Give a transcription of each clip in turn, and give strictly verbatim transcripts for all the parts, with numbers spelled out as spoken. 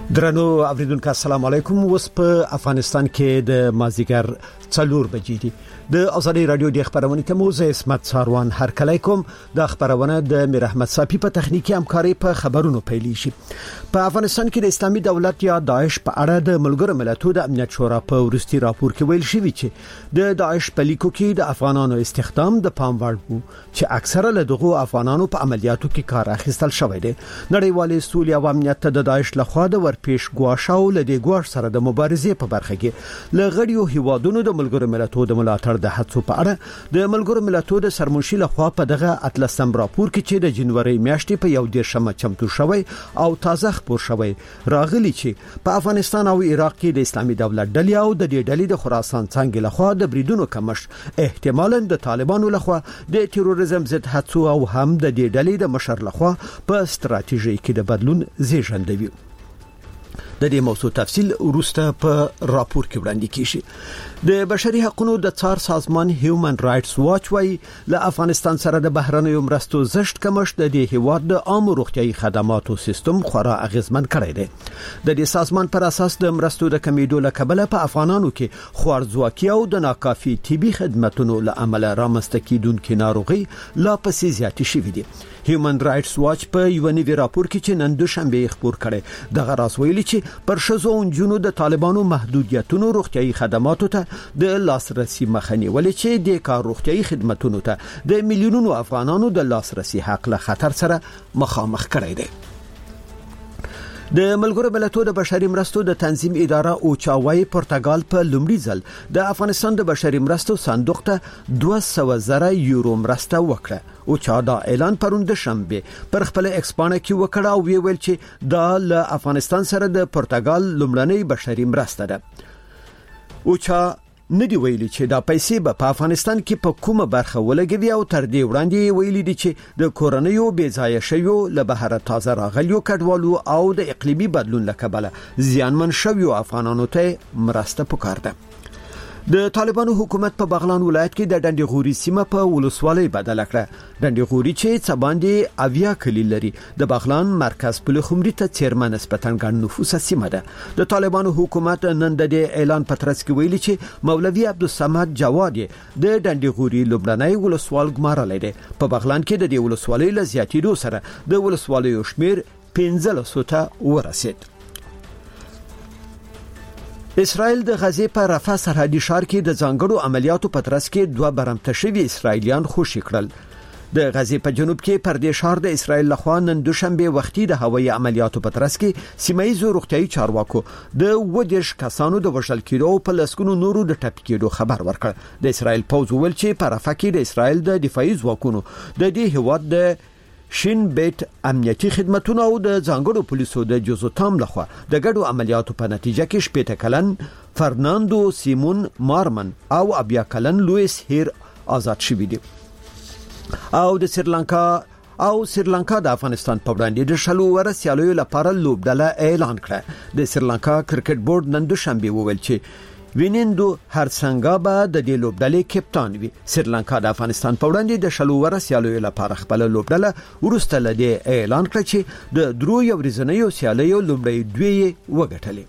درنو اوریدونکو السلام علیکم. اوس په افغانستان کې د مازیګر څلور بجې دي. د ازادي رادیو د خبرونې ته موزه اسمت ساروان هر کله کوم د خبرونه د میر احمد صافي په تخنیکی همکاري په خبرونو پیلې شي. په افغانستان کې د اسلامي دولت یا داعش په اړه د ملګرو ملتونو د امنیت شورا په ورستي راپور کې ویل شوی چې د داعش په لیکو کې د افغانانو استخدام د پام وړ وو چې اکثره له دغو افغانانو په عملیاتو کې کار اخیستل شوی دی. نړیوال سولې او امنیت ته د داعش لخوا د ورپېښ ګواښاو له دې ګواښ سره د مبارزې په برخه کې له غړیو هیوادونو د ملګرو ملتونو د ملاتړ د هڅو په اړه د ملګرو ملتونو د سرمنشي لخوا په دغه اتلسم راپور کې چې د جنوري میاشتې په یو دیرشمه چمتو شوی او تازه خبر شوی راغلی چې په افغانستان او عراق کې د اسلامي دولت ډلې او د دې ډلې د خراسان څنګه لخوا د بریدونو کمښت احتمالاً د طالبانو لخوا د تروریزم ضد هڅو او هم د دې ډلې د مشر لخوا په ستراتیژي کې د بدلون زیږنده وي. د دې موضوع تفصیل وروسته په راپور کې وړاندې کیږي. د بشري حقوقو د څار سازمان هیومن رائټس واچ وايي له افغانستان سره د بهرنیو مرستو زشت کمښت د دې هیواد د عامه روغتيایي خدماتو سیستم خورا اغیزمن کړی دی. د دې سازمان پر اساس د مرستو د کمیدو له کبله په افغانانو کې خوارځواکي او د ناکافي طبي خدماتو له امله رامنځته کیدونکې ناروغي لا پسې زیاتې شوې دي. هیومن رائټس واچ په یو نوي راپور کې چې نن دوشنبه خبر کړي دغه راس ویلي چې پر شزو او جنونو د طالبانو محدودیتونو روغتيایي خدماتو ته د لاسرسي مخنیوي ولې چې د کار روغتيایي خدماتو ته د میلیونونو افغانانو د لاسرسي حق له خطر سره مخامخ کړي دي. د ملګرو ملتونو د بشري مرستو د تنظیم اداره او چاوي پرتګال په لومړي ځل د افغانستان د بشري مرستو صندوق ته دوه سوه زره یورو مرسته وکړه او چا دا اعلان پروند شنبه پر خپل ایکسپانه کې وکړه او ویل چې دا له افغانستان سره د پرتګال لومړنۍ بشري مرسته ده. او چا ندی ویلي چې دا پیسې به په افغانستان کې په کومه برخه ولګوي او تر دې وړاندې ویلي دي چې د کورنیو بې ځایه شویو له بهر تازه راغلیو کډوالو او د اقلیمي بدلون له کبله زیانمن شویو افغانانو ته مرسته پکار ده. د طالبانو حکومت په بغلان ولایت کې د ډنډغوري سیمه په ولسوالۍ بدل کړه. ډنډغوري چې څباندې اویا کلی لري د بغلان مرکز په لخمري ته چیرمن نسبتاً ګڼ نفوسه سیمه ده. د طالبانو حکومت نن د اعلان پترس کې ویلي چې مولوي عبدالصمد جواد د ډنډغوري لومړنۍ ولسوال ګمارلې ده. په بغلان کې د دې ولسوالۍ له زیاتېدو سره د ولسوالیو شمیر پنځلس ته ورسید. اسرائیل د غزې په رفح سرحدي ښار کې د ځانګړو عملیاتو په ترڅ کې دوه برمته شوي اسرائیلیان خوشي کړل. د غزې په جنوب کې پر دې ښار د اسرائیل لخوا نن دوشنبه وختي د هوایي عملیاتو په ترڅ کې سیمایي روغتيایي چارواکو د ودیش کسانو د وژل کېدو په لسګونو نورو د ټپ کېدو خبر ورکړ. د اسرائیل پوځ ویل چې په رفح کې د اسرائیل د دفاعي ځواکونو د دې هواد د شین بیت امنیتي خدماتونو او د ځانګړو پولیسو د جزوتام لخوا د ګډو عملیاتو په نتیجه کې شپږ کلن فرناندو سیمون مارمن او ابیا کلن لوئیس هیر آزاد شوي دي. او د سریلانکا او سریلانکا د افغانستان په وړاندې د شلو ورسیالو لپاره لوبډله اعلان کړه. د سریلانکا کرکټ بورډ نن دوشنبه وویل چې وینندو هرڅنګه به د دې لوبډلې کپتان وي. سریلانکا د افغانستان په وړاندې د شلو ورسیالو لپاره خپل لوبډله ورسته لدی اعلان کړ چې د درو یو ورځنیو سیالیو لومړی دوی وګټلې.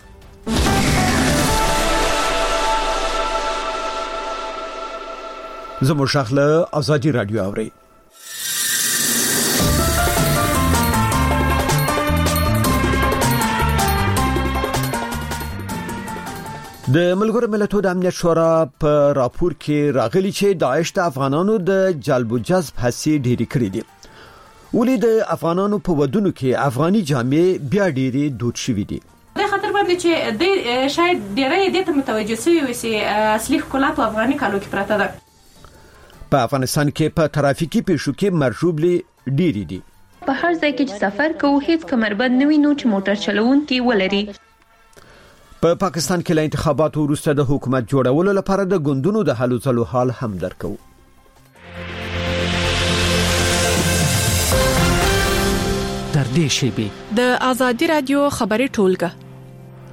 زموږ شغله ازادي رادیو اوري. د ملګرو ملتونو د امنیت شورا په راپور کې راغلي چې داعش د افغانانو د جلب او جذب هڅې ډېرې کړې دي. ولې د افغانانو په ودونو کې افغاني جامې بیا ډېرې دود شوې دي. د خطر باندې چې د شاید ډېرې د متوجه شوی وي چې اصلي ښکلا په افغاني کالو کې پراته ده. په افغانستان کې په ترافیکي پیښو کې مرجوبلې ډېرې دي. په هر ځای کې چې سفر کوو هیڅ کمربند نه وینو چې موټر چلوونکي ولري. په پا پاکستان کې له انتخاباتو وروسته د حکومت جوړولو لپاره د ګوندونو د هلو ځلو حال هم درکو. در دې شیبې د ازادي رادیو خبري ټولګه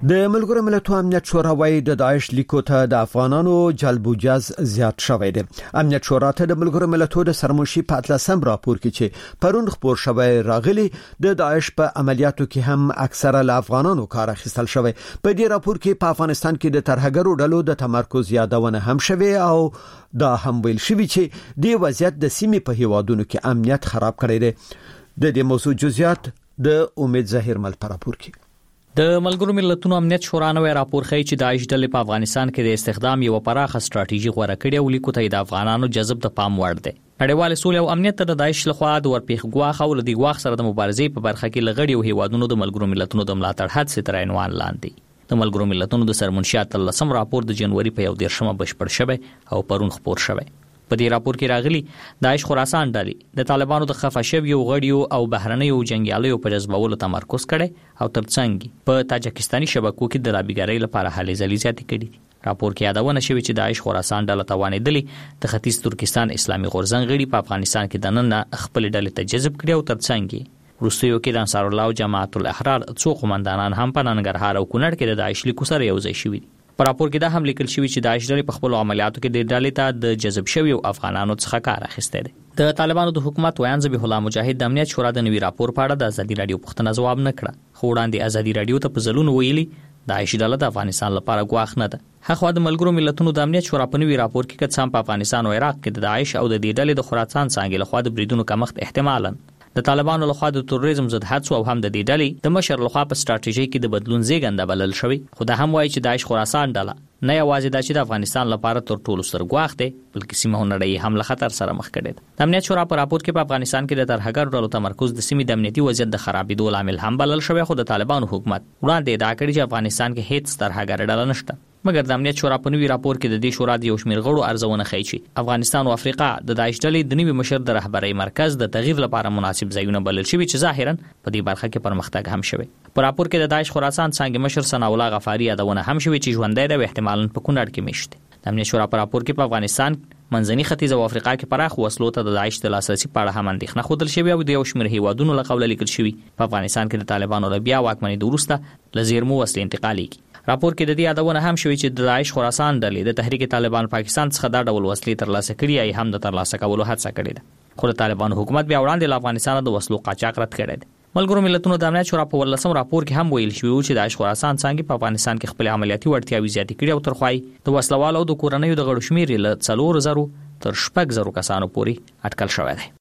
د ملګرو ملتونو امنیت شورا وايي د داعش لیکو ته د افغانانو جلب و جذب زیات شوی دی. امنیت شورا ته د ملګرو ملتونو د سرمنشي په اتلسم راپور کې چې پرون خبر شوی راغلی د داعش په عملیاتو کې هم اکثره له افغانانو کار اخیستل شوی. په دې راپور کې په افغانستان کې د ترهګرو ډلو د تمرکز یادونه هم شوی او دا هم ویل شوی چې د وضعیت د سیمې په هیوادونو کې امنیت خراب کړی دی. د دې موضوع جزئیات د امید ظاهر مل پر راپور کې. د ملګرو ملتونو امنیت شورا نوې راپور ښیي چې داعش ډلې په افغانستان کې د استخدام یو پراخه ستراتیژي غوړه کړې او لیکو ته د افغانانو جذب ته پام وړ دی. نړیوال سولې او امنیت ته د داعش لخوا د ورپېښ ګواښ او د ګواښ سره د مبارزې په برخه کې لغړی او هیوادونو د ملګرو ملتونو د ملاتړ هڅې تر عنوان لاندې. د ملګرو ملتونو د سرمنشیات لسم راپور د جنوري په یو دیرشمه بشپړ شوی او پرون خبر شوی. په دې راپور کې راغلي داعش خراسان ډلې د طالبانو د خفه شویو غړیو او بهرنیو جنگیالیو په جذبولو تمرکز کړي او ترڅنګ په تاجکستاني شبکو کې د لابیګرۍ لپاره هلې ځلې زیاتې کړي. راپور کې یادونه شوې چې داعش خراسان ډله توانېدلې د ختیځ ترکستان اسلامي غورځنګ غړي په افغانستان کې دننه خپل ډلې ته جذب کړي او ترڅنګ وروستیو کې د انصار الله او جماعت الاحرار څو قومندانان هم په ننګرهار او کونړ کې د داعش لیکو سره یو ځای شوي. په راپور کې دا هم لیکل شوی چې داعش ډلې په خپل عملیاتو کې د ډلې ته د جذب شویو افغانانو څخه کار اخیسته دي. د طالبانو د حکومت ویان ذبیح الله مجاهد د امنیت شورا د نوي راپور په اړه د ازادي رادیو پوښتنه ځواب نه کړه. خو وړاندې ازادي رادیو ته په ځلونو ویلي داعش ډله د افغانستان لپاره ګواښ نه ده. هغه د ملګرو ملتونو د امنیت شورا په نوي راپور کې کڅام په افغانستان او عراق کې د داعش او د دې ډلې د خراسان څنګه لخوا د بریدونو کمښت احتمالاً د طالبانو لخوا د تروریزم ضد هڅو او هم د دې ډلې د مشر لخوا په ستراتیژي کې د بدلون زیږنده بلل شوی. خو دا هم وایي چې داعش خراسان ډله نه یوازې د چې د افغانستان لپاره تر ټولو ستر ګواښ دی بلکې سیمه نړۍ هم له خطر سره مخ کړي ده. د امنیت شورا په راپور کې په افغانستان کې د ترهګرو ډلو تمرکز د سیمې د امنیتي وضعیت د خرابېدو لامل هم بلل شوی. خو د طالبانو حکومت وړاندې ادعا کړې چې افغانستان کې هیڅ ترهګر ډله نشته. مګر د امنیت شورا په نوي راپور کې د دې شورا د یو شمېر غړو ارزونه ښیي چې افغانستان او افریقا د داعش ډلې د نوي مشر د رهبرۍ مرکز د تغییر لپاره مناسب ځایونه بلل شوي چې ظاهرا په دې برخه کې پرمختګ هم شوی. په راپور کې د داعش خراسان څنګه مشر ثنا الله غفاری یادونه هم شوی چې ژوندۍ دی او احتمالاً په کونړ کې میشته. د امنیت شورا په راپور کې په افغانستان منځني ختیځ او افریقا کې پراخ وسلو ته د داعش د لاسرسي په اړه هم اندېښنه ښودل شوې او د یو شمېر هیوادونو له قوله لیکل شوي په افغانستان کې د طالبانو له بیا واکمنېدو وروسته له زیرمو وسلې انتقالېږي. راپور کې د دې یادونه هم شوې چې د داعش خراسان ډلې د تحریک طالبان پاکستان څخه دا ډول وسلې ترلاسه کړي یا هم د ترلاسه کولو هڅه کړې ده. خو د طالبانو حکومت بیا وړاندې له افغانستان د وسلو قاچاق رد کړی دی. ملګرو ملتونو د امنیت شورا په ولسم راپور کې هم ویل شوی چې داعش خراسان څنګه په افغانستان کې خپل عملیاتي وړتیاوې زیاتې کړي او ترخوای د وسلوالو او د کورنیو د غړو شمېر له څلور زرو تر شپږ زرو کسانو پورې اټکل شوی دی.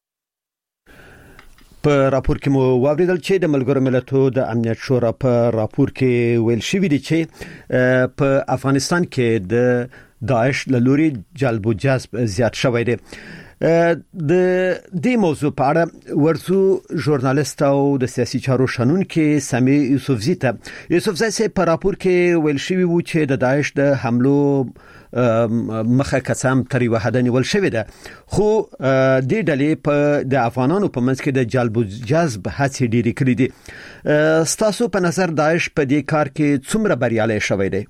په راپور کې مو واوریدل چې د ملګرو ملتونو د امنیت شورا په راپور کې ویل شوی دی چې په افغانستان کې د داعش له لوري جلب و جذب زیات شوی دی. د دې موضوع په اړه ورسو ژورنالیست او د سیاسي چارو شنونکي سامي یوسفزي ته یوسفزي په راپور کې ویل شوی و چې د داعش د حملو مخه کسام تر یو حد نیول شوی ده. خو د ډلې په د افغانانو په منځ کې د جلب و جذب هڅې ډېرې کړې دي. ستاسو په نظر داعش په دې کار کې څومره بریالی شوی دی؟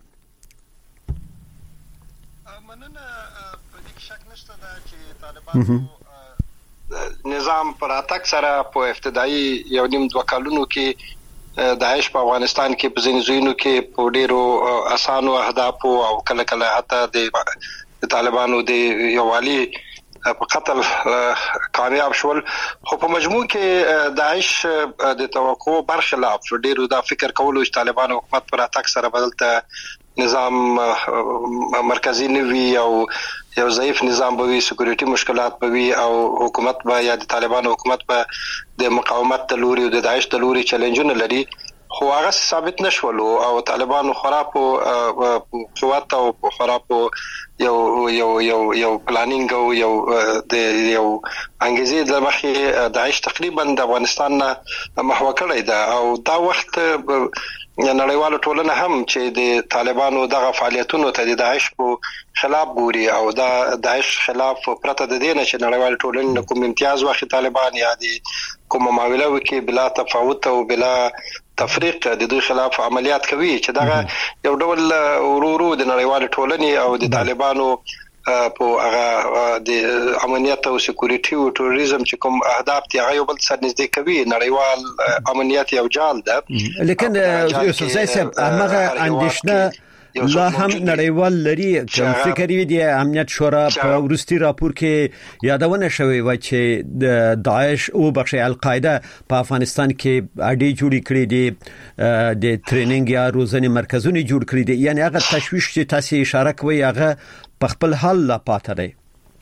مننه. په دې شک نشته ده چې طالبانو نظام پر اتاک سره په ابتدایي یو نیم دوه کلونو کې داعش په افغانستان کې په ځینځینو کې په ډیرو اسانو اهداف او کله کله حتی د طالبانو د یووالي په قتل کامیاب شول. خو په مجموع کې داعش د توقع برخلاف ډیرو دا فکر کولو چې طالبانو حکومت پر اتاک سره بدلته نظام مرکزی نوي او یو ضعیف نظام به وي، سکیورټي مشکلات به وي او حکومت به یا د طالبانو حکومت به د مقاومت د لوري او د داعش د لوري چیلنجونه لري. خو هغه ثابت نشولو او طالبانو خرابو قوت او خرابو یو یو یو یو پلانینګ او یو د یو انګیزې د مخې داعش تقریبا د افغانستان محو کړی ده او دا وخت نړیواله ټولنه هم چې د طالبانو دغه فعالیتونو ته د داعش په خلاف ګوري او دا داعش خلاف پرته د دې نه چې نړیواله ټولنه کوم امتیاز واخلي طالبان یا د کوم معامله وکي بلا تفاوت او بلا تفریق د دوی خلاف عملیات کوي چې دغه یو ډول ورورو د نړیواله ټولنې او د طالبانو په هغه د امنیت او سکیورټي او ټوریزم چې کوم اهداف دي هغه یو بل سره نږدې کوي. نړیوال امنیت یو جال ده، لیکن یوسف زای صاحب هغه اندیشنه لا هم نړیوال لري. کوم فکر وی دی امنیت شورا په ورستي راپور کې یادونه شوی و چې د داعش او بخش القاعده په افغانستان کې اډي جوړی کړی دي، د ټریننګ یا روزنې مرکزونه جوړ کړی دي. یعنی هغه تشویش چې تاسو اشاره کوي هغه په خپل حال لا پاتې دی.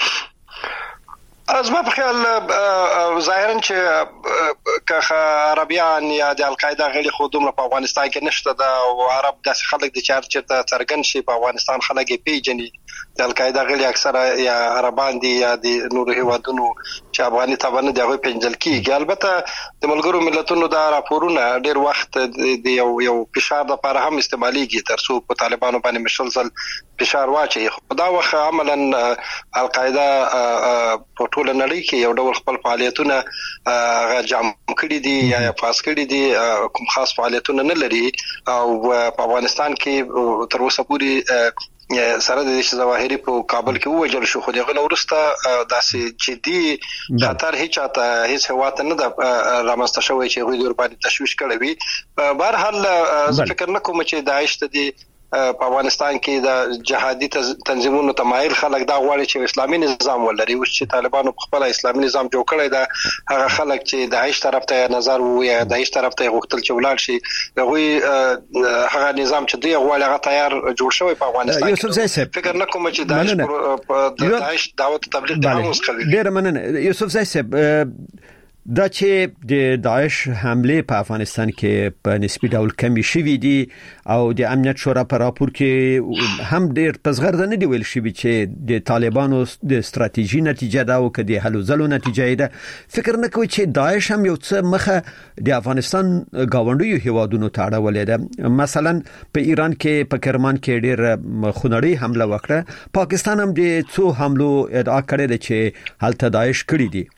از ما په خیال ظاهرا چې که عربيان یا د القاعده غړي خو دومره په افغانستان کې نشته دا، او عرب داس خلک د چارچ ته ترګن شي په افغانستان خلک پیژني. د القاعده غړي اکثره یا عربان دي یا د نور هیوادونو چې افغاني تابانه دی غوي پنځل کیږي. البته د ملګرو ملتونو دا راپورونه ډیر وخت د یو یو فشار د لپاره هم استعماليږي ترڅو په طالبانو باندې مسلسل فشار واچي. خدا وخت عملاً القاعده په ټول نړۍ کې یو ډول خپل فعالیتونه جام کړي دي یا پاس کړي دي، کوم خاص فعالیتونه نه لري. او په افغانستان کې تر اوسه پورې سره د دې ظواهري په کابل کې وجل شو، خو دغه نورسته داسې جدي خطر هیڅ اته هیڅ هواته نه د رامسته شوی چې غوډ ور باندې تشویش کړی وي. بهر حال زه فکر نه کوم چې داعش ته دی په افغانستان کې د جهادي تنظیمونو تمایل خلک دا غواړي چې اسلامي نظام ولري. او چې طالبانو په خپل اسلامي نظام جوړ کړی دا هغه خلک چې داعش طرف ته نظر وو یا داعش طرف ته غوښتل چې ولاړ شي، هغه هغه نظام چې دوی غواړي هغه تیار جوړ شوی په افغانستان کې. فکر نه کوم چې داعش په داعش دعوت تبلیغ ته هم وسخوي. ډیر مننه یوسف زای صاحب. دا چې د داعش حمله په افغانستان کې په نسبی ډول کمی شوې دي او د امنیت شورا په راپور کې هم ډیر پزغرد نه دی ویل شوی چې د طالبانو د ستراتیژي نتیجه دا او کدي حلو زلو نتیجه ده. فکر نه کوي چې داعش هم یو څه مخه د افغانستان گاونډیو هیوادونو ته اړولې ده. مثلا په ایران کې په کرمان کې ډیر خونړی حمله وکړه، پاکستان هم د څو حملو ادعا کړې ده چې هلته داعش کړی دي.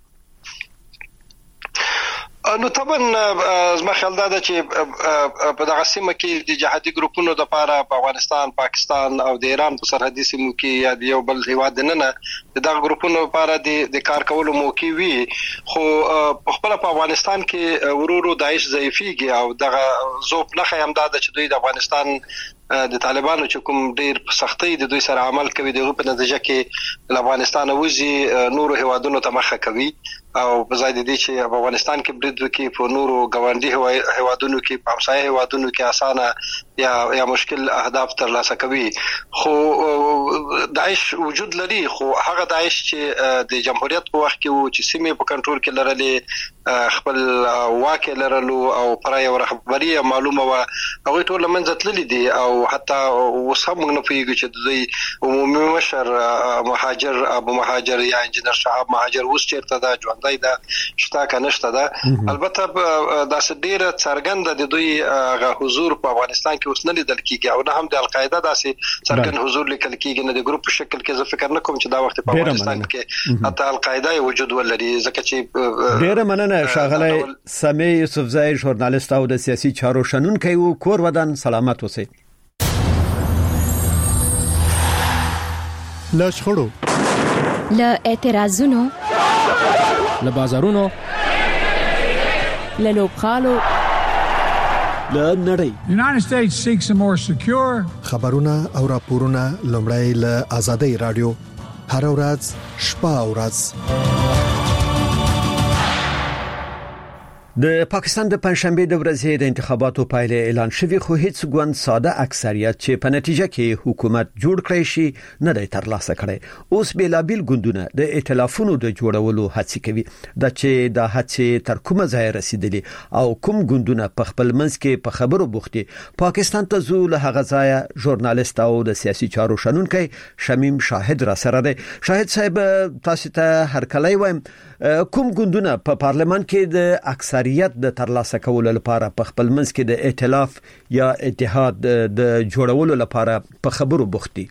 نو طبعا زما خیال دا چې په دغه سیمه کې د جهادي ګروپونو د لپاره په افغانستان، پاکستان او د ایران په سرحدي سیمو کې یا د یو بل هیواد نه نه دغه ګروپونو لپاره د کار کولو موقع وي. خو په خپل په افغانستان کې ورورو داعش ضعیفيږي او دغه زوب نه خیم دا چې دوی د افغانستان د طالبانو چې کوم ډیر په سختۍ د دوی سره عمل کوي دغه په نتیجه کې د افغانستان وځي نور هیوادونو ته مخه کوي او په ځای د دې چې په افغانستان کې برید وکړي په نورو ګاونډي هیوادونو کې په همسایه هیوادونو کې اسانه یا یا مشکل اهداف ترلاسه کوي. خو داعش وجود لري، خو هغه داعش چې د جمهوریت په وخت کې وو چې سیمه په کنټرول کې لرلې، خپل واکه لرلو او پر یو رهبری معلومه و هغه ټول منځ تللی دي. او حتی وسه موږ نه پیږو چې دوی عمومي مشر مهاجر ابو مهاجر یا انجنیر شهاب مهاجر اوس چیرته دا ژوندۍ ده شته کنه شته ده. البته دا ډیره څرګنده د دوی غ حضور په افغانستان کې اوس نه لیدل کیږي او نه هم د القاعده داسې څرګند حضور لیکل کیږي نه د ګروپ په شکل کې. زه فکر نه کوم چې دا وخت په افغانستان کې حتی القاعده وجود ولري، ځکه چې ډیره مننه ښاغلی سمیع یوسفزای ژورنالیست او د سیاسي چارو شنونکی او کور ودان سلامت اوسئ. له شخړو، له اعتراضونو، له بازارونو، له لوبغالو، له نړۍ The United States seeks a more secure خبرونه او راپورونه لومړی له آزادۍ رادیو هر ورځ شپه او ورځ. د پاکستان د پنځشنبه د ورځې د انتخاباتو پایلې اعلان شوې، خو هیڅ ګوند ساده اکثریت چې په نتیجه کې حکومت جوړ کړی شي نه دی ترلاسه کړی. اوس بیلابیل ګوندونه د ائتلافونو د جوړولو هڅه کوي، د چې د هڅې تر کومه ځای رسیدلی او کوم ګوندونه په خپل منځ کې په خبرو بوختي. پاکستان ته زو له هغه ځای ژورنالیست او د سیاسي چارو شنونکی شمیم شاهد را سره دی. شاهد صاحب تاسو ته هر کله وایم کوم ګوندونه په پارلمان کې د اکثریت د ترلاسه کولو لپاره په خپل منځ کې د ائتلاف یا اتحاد د جوړولو لپاره په خبرو بوختي؟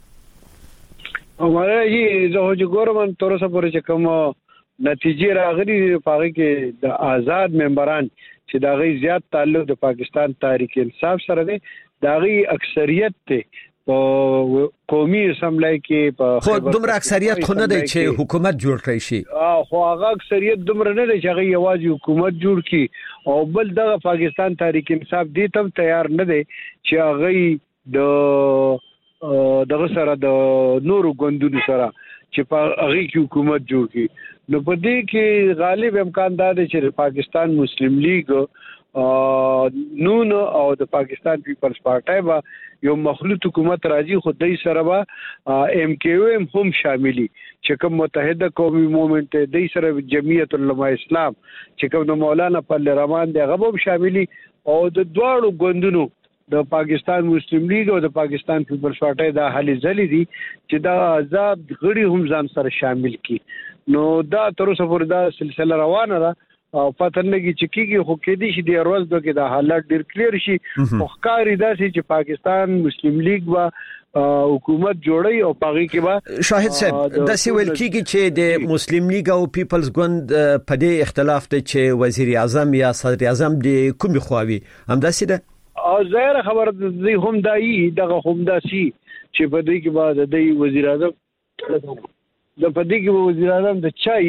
امره جی زه چې ګورم تر اوسه پورې چې کوم نتیجې راغلي په هغه کې د آزاد ممبران چې دا غي زیات تعلق د پاکستان تحریک انصاف سره دی، دا غي اکثریت ته په قومي اسمبلی کې په خو دومره اکثریت خو نه دی چې حکومت جوړ کړی شي. خو هغه اکثریت دومره نه دی چې هغه یوازې حکومت جوړ کړي او بل دغه پاکستان تحریک انصاف دې تم تیار نه دی چې هغه د دغه سره د نورو ګوندونو سره چې په هغه کې حکومت جوړ کړي. نو په دې کې غالب امکان دا دی چې پاکستان مسلم لیگ نون او د پاکستان پیپلز پارټي با یو مخلوط حکومت راځي خو دای سره با ایم کیو ایم هم شاملي چې کوم متحده قومي موومنت دای سره جمعیت العلماء اسلام چې کوم د مولانا پل رحمان دی هغه هم شاملي او د دواړو ګوندونو د پاکستان مسلم لیگ او د پاکستان پیپلز پارټي دا حل ځلې دي چې دا آزاد غړي هم ځان سره شامل کړي. نو دا تر اوسه پورې دا سلسله روانه ده او پته لګي چې کیږي خو کې دي چې د ورځ دوه د حالات ډیر کلیر شي. خو ښکاری دا چې پاکستان مسلم لیگ با حکومت جوړي او پاغي کې با شاهد صاحب د سیویل کیږي چې د مسلم لیگ او پیپلز ګوند په دې اختلاف ته چې وزیر اعظم یا صدر اعظم د کومي خواوي همداسې ده او ظاهر خبر دی هم دای دغه هم داسي چې په دې کې بعد د وزیر اعظم د پدې کې وزیر اعظم د چای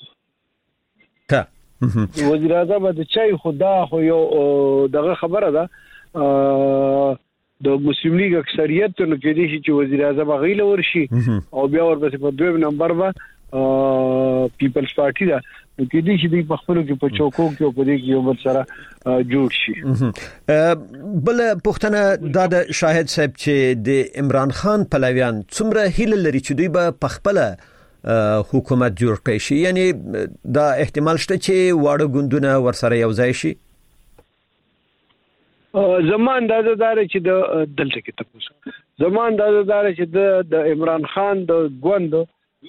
ته وزیر اعظم د چای خدا خو یو دغه خبره ده د مسلم لیگ اکثریت نو کې دي چې وزیر اعظم غیله ورشي او بیا ورپسې په دویم نمبر با پیپلز پارټي دا نو کې دي چې په خپل کې په چوکو کې په دې کې یو بل سره جوړ شي. بل پښتنه دا د شاهد صاحب چې د عمران خان پلویان څومره هیله لري چې دوی به په خپل حکومت جوړ کړي شي یعنی دا احتمال شته چې واړه ګوندونه ورسره یو ځای شي. زمان دا دار چې د دلته کې تاسو زمان دا دار چې د عمران خان د ګوند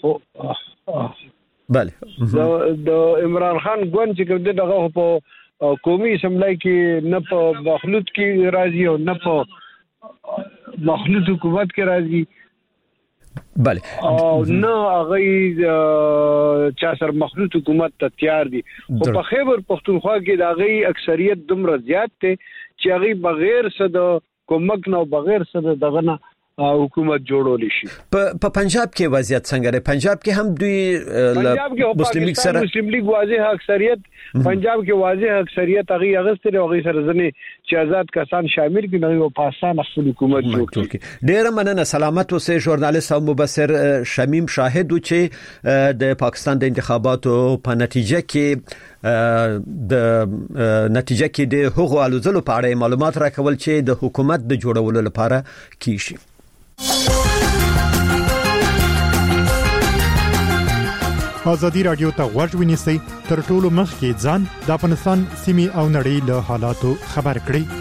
بله د عمران خان ګوند چې کوم دغه په قومي اسمبلی کې نه په مخلوط کې راځي او نه په مخلوط حکومت کې راځي بله او نه هغه چا سر مخلوط حکومت ته تیار دي خو په خیبر پختونخوا کې د هغه اکثریت دومره زیات ته چې هغه بغیر صد کومک نه بغیر صد دغه نه حکومت جوړول شي. په پنجاب کې وضعیت څنګه دی؟ پنجاب کې هم دوی مسلم لیگ سره مسلم لیگ واضح اکثریت پنجاب کې واضح اکثریت هغه اغستره هغه سره ځنه چې آزاد کسان شامل کړي نو په اساس خپل حکومت جوړ کړي. ډیر مننه. سلامت اوسئ. ژورنالیست او مبصر شمیم شاهد چې د پاکستان د انتخاباتو په نتیجه کې د نتیجه کې د حقوق الوزلو په اړه معلومات راکول چې د حکومت د جوړولو لپاره کیږي. ازادي رادیو ته غوږ ونیسئ تر ټولو مخکې ځان د افغانستان سیمې او نړۍ له حالاتو خبر کړئ.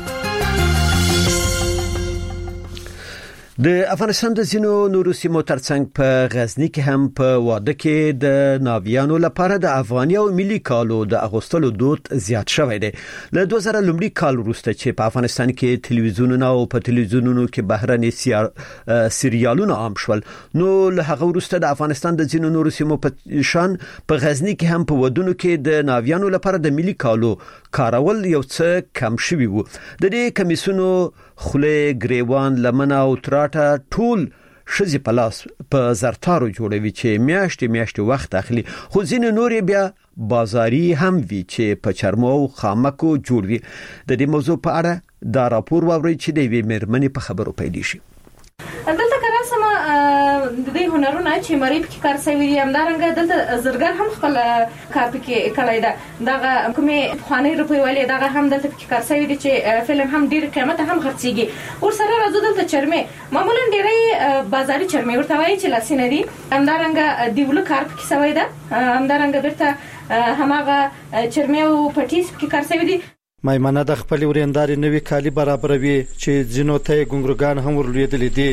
د افغانستان د زینو نورو سیمو ترڅنګ په غزنی کې هم په واده کې د ناویانو لپاره د افغاني او ملي کالو د اغوستلو دود زیات شوی دی. له دوه زره لومړي کال وروسته چې په افغانستان کې تلویزیونونه او په تلویزیونونو کې بهرني سریالونه عام شول نو له هغه وروسته د افغانستان د زینو نورو سیمو په شان په غزنی کې هم په ودونو کې د ناویانو لپاره د ملي کالو کارول یو څه کم شوی وو. د دې کمیسونو خله گریوان لمن او تراټه ټول شزي پلاس په زرتارو جوړوي چې میاشتې میاشتې وخت اخلي خو ځینې نورې بیا بازاري هم وی چې په چرمو او خامکو جوړوي. د دې موضوع په اړه دا راپور واوري چې د وی مرمنې په خبرو پیدا شي. دلته کراسم د دې هنرونه چې مریب کې کار سوي هم دارنګ دلته زرګر هم خپل کار پکې کړی دا دغه کومه خواني روپی ولې دغه هم دلته کې کار سوي دي چې فلم هم ډیر قیمت هم خرڅيږي ور سره راځو دلته چرمه معمولا ډیرې بازاري چرمه ورته وایي چې لاسینه دي هم دارنګ دیولو کار پکې سوي ده هم دارنګ برته هماغه چرمه او پټیس کې کار سوي دي. مېمنه د خپل ورینداري نوې کالی برابروي چې ځینو ته ګونګرګان هم ورلېدلې دي.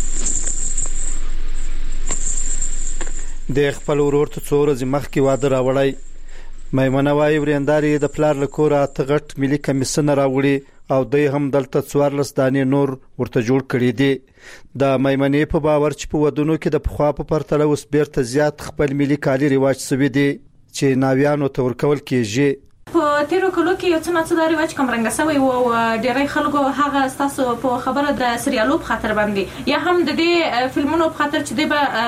د خپل ورور ته څو ورځې مخکې واده راوړی. مېمنه وايي ورینداري د پلار له کوره تغټ ملي کمیسن راوړي او دوی هم دلته څوارلس دانې نور ورته جوړ کړي دي. د مېمنې په باور چې په ودونو کې د پخوا په پرتله اوس بیرته زیات خپل ملي کالي رواج سوي دي چې ناویانو ته ورکول کېږي. په تیرو کلو کې یو څه نه څه د رواج کمرنګ سوی او ډېری خلکو هغه تاسو په خبره د سریالو په خاطر باندې یا هم د دې فلمونو په خاطر چې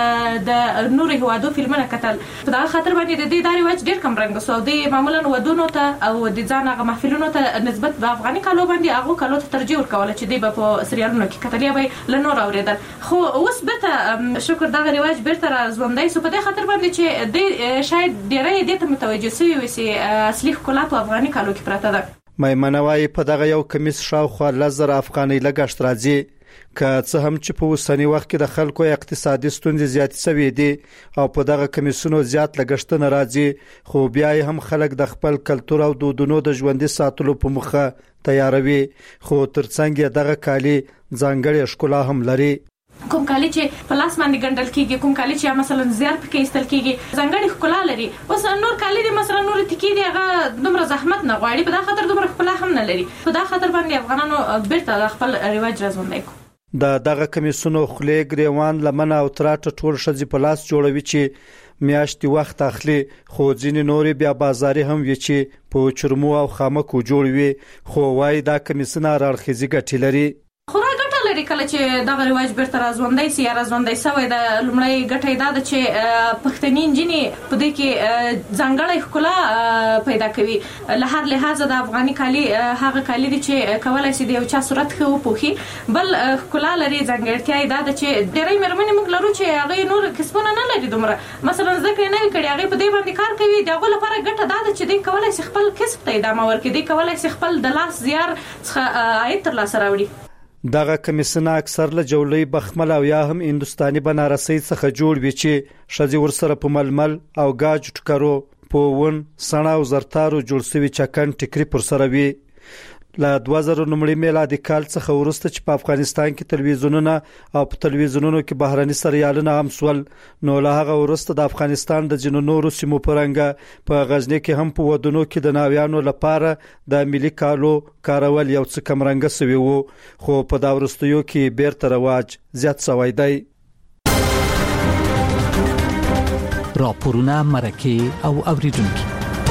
د د نور هوادو فلمونه کتل په دا خاطر باندې د دې د رواج ډېر کمرنګ سو دی معمولا ودونو ته او د ځان هغه محفلونو ته نسبت د افغاني کالو باندې هغه کالو ته ترجیح ورکول چې دی په سریالونو کې کتلې به لنور اوریدل خو اوس به شکر دا رواج بیرته راځوندای سو په دې خاطر باندې چې د شاید ډېری د ته متوجه شوی وي اصلي ښکلا په افغاني کالو کې پراته ده. میمنه وايي په دغه یو کمیس شاوخوا لزر افغاني لګښت راځي که څه هم چې په اوسنی وخت کې د خلکو اقتصادي ستونزې زیات شوي دي او په دغه کمیسونو زیات لګښت نه راځي خو بیا هم خلک د خپل کلتور او دودونو د ژوندۍ ساتلو په مخه تیاروي خو ترڅنګ دغه کالي ځانګړي ښکلا هم لري. کوم کالی چې په لاس باندې ګندل کیږي کوم کالی چې مثلا زیار پکې استل کیږي ځانګړي ښکلا لري. اوس نور کالی دي مثلا نور تکي دي هغه دومره زحمت نه غواړي په دا خاطر دومره ښکلا هم نه لري. په دا خاطر باندې افغانانو بیرته خپل رواج راځوندای کو. د دغه کمیسونو خلې ګریوان لمن او تراټ ټول شذ په لاس جوړوي چې میاشتي وخت اخلي خو ځینې نوري بیا بازاري هم وي چې په چرمو او خامکو جوړوي خو وايي دا کمیسونه راړخیزي ګټي لري. لري کله چې دا رواج بیرته راځوندای سي یا راځوندای سوی د لمړی ګټه دا ده چې پښتني انجینې په دې کې ځانګړی ښکلا پیدا کوي له هر لحاظ د افغاني کالي هغه کالي دي چې کولای شي د یو چا صورت خو پوخي بل ښکلا لري ځانګړتیا دا ده چې ډېری مرمنې موږ لرو چې هغه نور کسبونه نه لري دومره مثلا ځکه نه کړي هغه په دې باندې کار کوي دغه لپاره ګټه دا ده چې د کولای شي خپل کسب ته ادامه ورکړي د کولای شي خپل د لاس زیار څخه عاید تر لاسه راوړي. دغه کمیسونه اکثر له جوړې بخمل او یا هم هندستاني بنارسي څخه جوړ وي چې شذي ورسره په ململ او گاج ټکرو په ون سنا او زرتارو جوړ شوی چکن ټکري پر سره وي. له دوه زره نومړي میلادي کال څخه ورسته چې په افغانستان کې تلویزیونونه او په تلویزیونونو کې بهراني سریالونه هم سول نو له هغه ورسته د افغانستان د جنو نورو سیمو پرنګ په غزنی کې هم په ودونو کې د ناویانو لپاره د ملي کالو کارول یو څه کمرنګ سوي وو خو په دا ورستیو کې بیرته رواج زیات شوی دی. راپورونه مرکه او اوریدونکو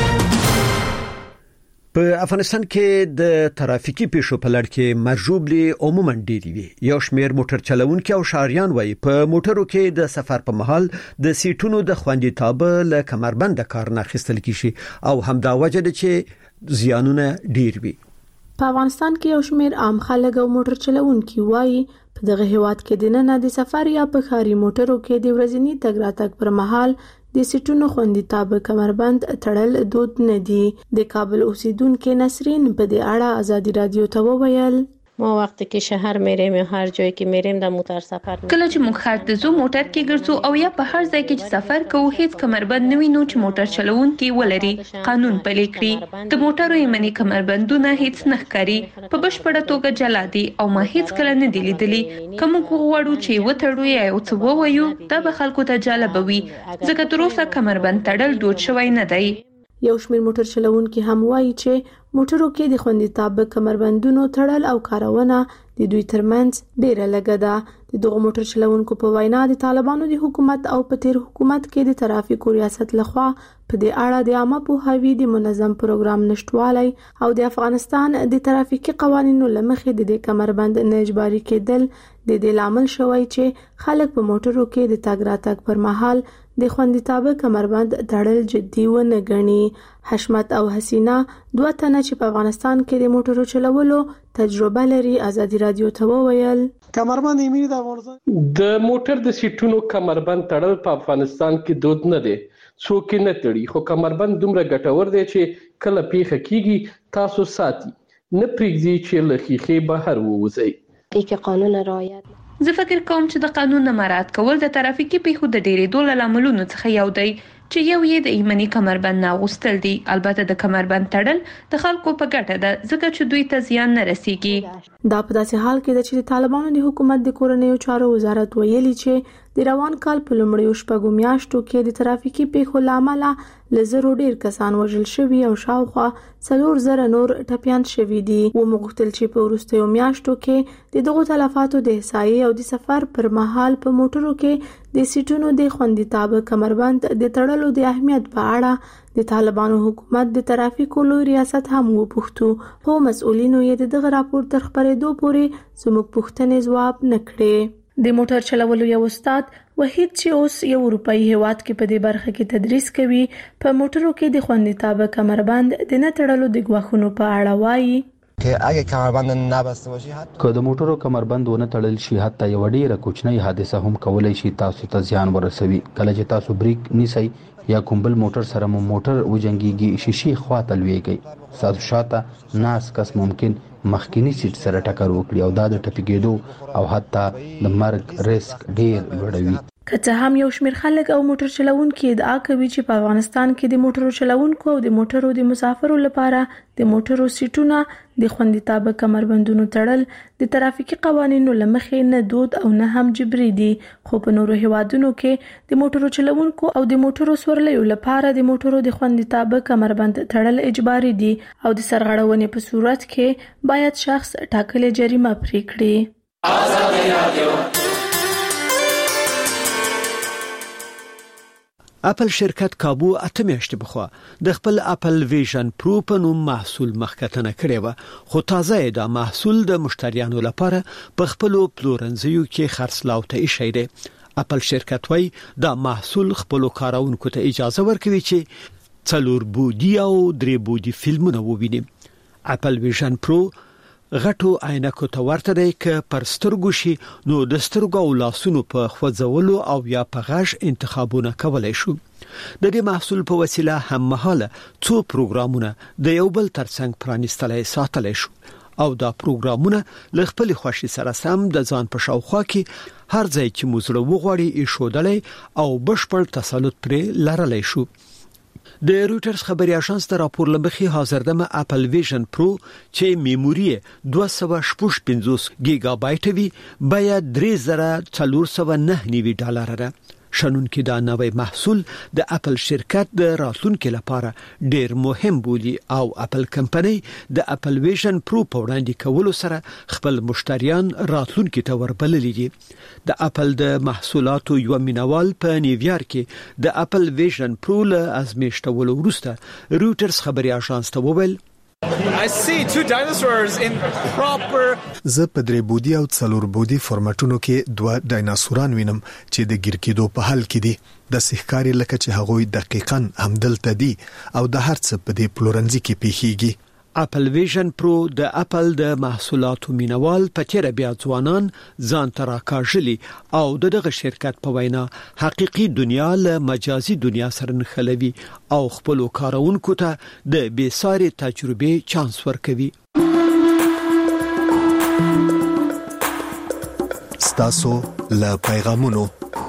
په افغانستان کې د ترافیکي پیښو په لړ کې مرجوبلي عموما ډېری وي. یو شمېر موټر چلوونکي او شاهریان وایي په موټرو کې د سفر په مهال د سیټونو د خوندیتوب له کمربند کار نه اخیستل کیږي او همدا وجه ده چې زیانونه ډېر وي. په افغانستان کې یو شمېر عام خلک او موټر چلوونکي وایي په دغه هیواد کې د نن د سفر یا په خاري موټرو کې د ورځني تګ راتګ پر مهال د سیټونو خوندیتوب کمربند تړل دود نه دي. د کابل اوسیدونکو نسرین په دې اړه آزادی رادیو ته وویل ما وقتی که شهر میریم یا هر جایی که میریم در موتر سفر میکنیم کله چې موږ خرڅ زو موټر کې ګرځو او یا په هر ځای کې چې سفر کوو هیڅ کمربند نه وینو چې موټر چلوونکي ولري قانون پلي کړی د موټرو یمني کمربندونه هیڅ نه ښکاري په بشپړه توګه جلا دي او ما هیڅ کله نه دی لیدلی کوم غوړو چې وټړو یا او څه ووایو دا به خلکو ته جالب وي ځکه تر اوسه کمربند تړل دود شوی نه دی. یو شمېر موټر چلوونکي هم وایي چې موټرو کې د خوندیتوب کمربندونو تړل او کارونه د دوی ترمنځ ډیره لږه ده. د دغه موټر چلوونکو په وینا د طالبانو د حکومت او په تیر حکومت کې د ترافیکو ریاست لخوا په دې اړه د عامه پوهاوي د منظم پروګرام نشټوالی او د افغانستان د ترافیکي قوانینو لمخې د دې کمربند نه اجباري کېدل د دې لامل شوی چې خلک په موټرو کې د تګ راتګ پر مهال د خوندیتوب کمربند تړل جدي ونه ګڼي. حشمت او حسینا دوه تنه چې په افغانستان کې د موټرو چلولو تجربه لري آزادی رادیو ته وویل کمربند یې د افغانستان د موټر د سیټونو کمربند تړل په افغانستان کې دود نه دی څوک نه تړي خو کمربند دومره ګټور دی چې کله پیښه کیږي تاسو ساتي نه پریږدي چې له خېخې بهر ووځي. کې قانون رعایت زه فکر کوم چې د قانون مراعات کول د ترافیکي پیښو د ډېرېدو له لاملونو څخه یو دی چې یو یې د ایمني کمربند نه اغوستل دي. البته د کمربند تړل د خلکو په ګټه ده ځکه چې دوی ته زیان نه رسیږي. دا په داسې حال کې ده چې د طالبانو د حکومت د کورنیو چارو وزارت ویلي چې د روان کال په لومړیو شپږو میاشتو کې د ترافیکي پیښو لامل لزرو ډیر کسان وژل شوي او شاوخوا څلور زره نور ټپيان شوي دي. و مغتل چې په وروستیو میاشتو کې د دغو تلفاتو د احصایې او د سفر پر مهال په موټرو کې د سیټونو د خوندیتاب کمربند د تړلو د اهمیت په اړه د طالبانو حکومت د ترافیکو لوی ریاست هم وپوښتو، خو مسؤلینو یې د دغه راپور تر خبرېدو پورې زموږ پوښتنې ځواب نه کړې. د موټر چلولو یو استاد وحید چې اوس یو اروپאי هیواد کې په دې برخه کې تدریس کوي، په موټرو کې د خوندیتاب کمربند د نه تړلو د ګواښونو په اړه وایي که اگه کمربند نبسته باشی که د موټرو کمربند ونه تړل شي حتی یو ډیره کوچنۍ حادثه هم کولای شي تاسو ته زیان ورسوي. کله چې تاسو بریک نیسئ یا کوم بل موټر سره مو موټر وجنګيږي شیشې خواته لويږي، تاسو شاته ناس کس ممکن مخکینی سیټ سره ټکر وکړي او دا د ټپیګېدو او حتی د مرګ ریسک ډیر لوړوي. که څه هم یو شمېر خلک او موټر چلوونکي ادعا کوي چې په افغانستان کې د موټرو چلوونکو او د موټرو د مسافرو لپاره د موټرو سیټونه د خوندیتاب کمربندونو تړل د ترافیکي قوانینو له مخې نه دود او نه هم جبري دي، خو په نورو هیوادونو کې د موټرو چلوونکو او د موټرو سورلیو لپاره د موټرو د خوندیتاب کمربند تړل اجباري دي او د سرغړونې په صورت کې باید شخص ټاکلې جریمه پرې کړي. آزادي رادیو اپل شرکت کابو اته میاشتې بخوا د خپل اپل ویژن پرو په نوم محصول مخکتنه کړی و، خو تازه دا محصول د مشتریانو لپاره په خپل پلورنځیو کې خرڅلاو ته ایښی دی. اپل شرکت وايي دا محصول خپل کارونکو ته اجازه ورکوي چې څلور بودی او درې بودی فلمونه وویني. اپل ویژن پرو غټو عینکو ته ورته دی که پر سترګو شي نو د سترګو او لاسونو په خوځولو او یا په غږ انتخابونه کولای شو. د دې محصول په وسیله هم مهاله څو پروګرامونه د یو بل ترڅنګ پرانیستلای ساتلای شو او دا پروګرامونه له خپل خوښي سره سم د ځان په شاوخوا کې هر ځای چې موږ وغواړي ایښودلای او بشپړ تسلط پرې لرلای شو. د رويټرز خبري اژانس د راپور لمخې حاضر دمه اپل ویژن پرو چې میموري دوه سوه شپږ پنځوس گیگا بایټ وی باید درې زره څلور سوه نه نوي ډالر ده. شنن کې دا نوې محصول د اپل شرکت د راتلونکو لپاره ډیر مهم بولی او اپل کمپنۍ د اپل ویژن پرو په وړاندې کولو سره خپل مشتریان راتلونکو ته وربللي دي. د اپل د محصولاتو یو مینوال په نیویارک کې د اپل ویژن پرو له ازمیښتولو وروسته رويټرز خبري اژانس ته وویل I see two dinosaurs in proper زه په درې بودی او څلور بودی فورماتونو کې دوه ډایناسوران وینم چې د ګیر کېدو په حال کې دي. د سحکاري لکه چې هغوی دقیقاً همدلته دي او د هر څه په دې پلورنځي کې پیخيږي. اپل ویژن پرو د اپل د محصولاتو مینوال په تیر بیا ځوانان ځان تراکاژلی او دغه شرکت په وینا حقيقي دنیا له مجازي دنیا سره نښلوي او خپل کارونکو ته د بیساري تجربه چانس ورکوي. ستاسو له پیغامونو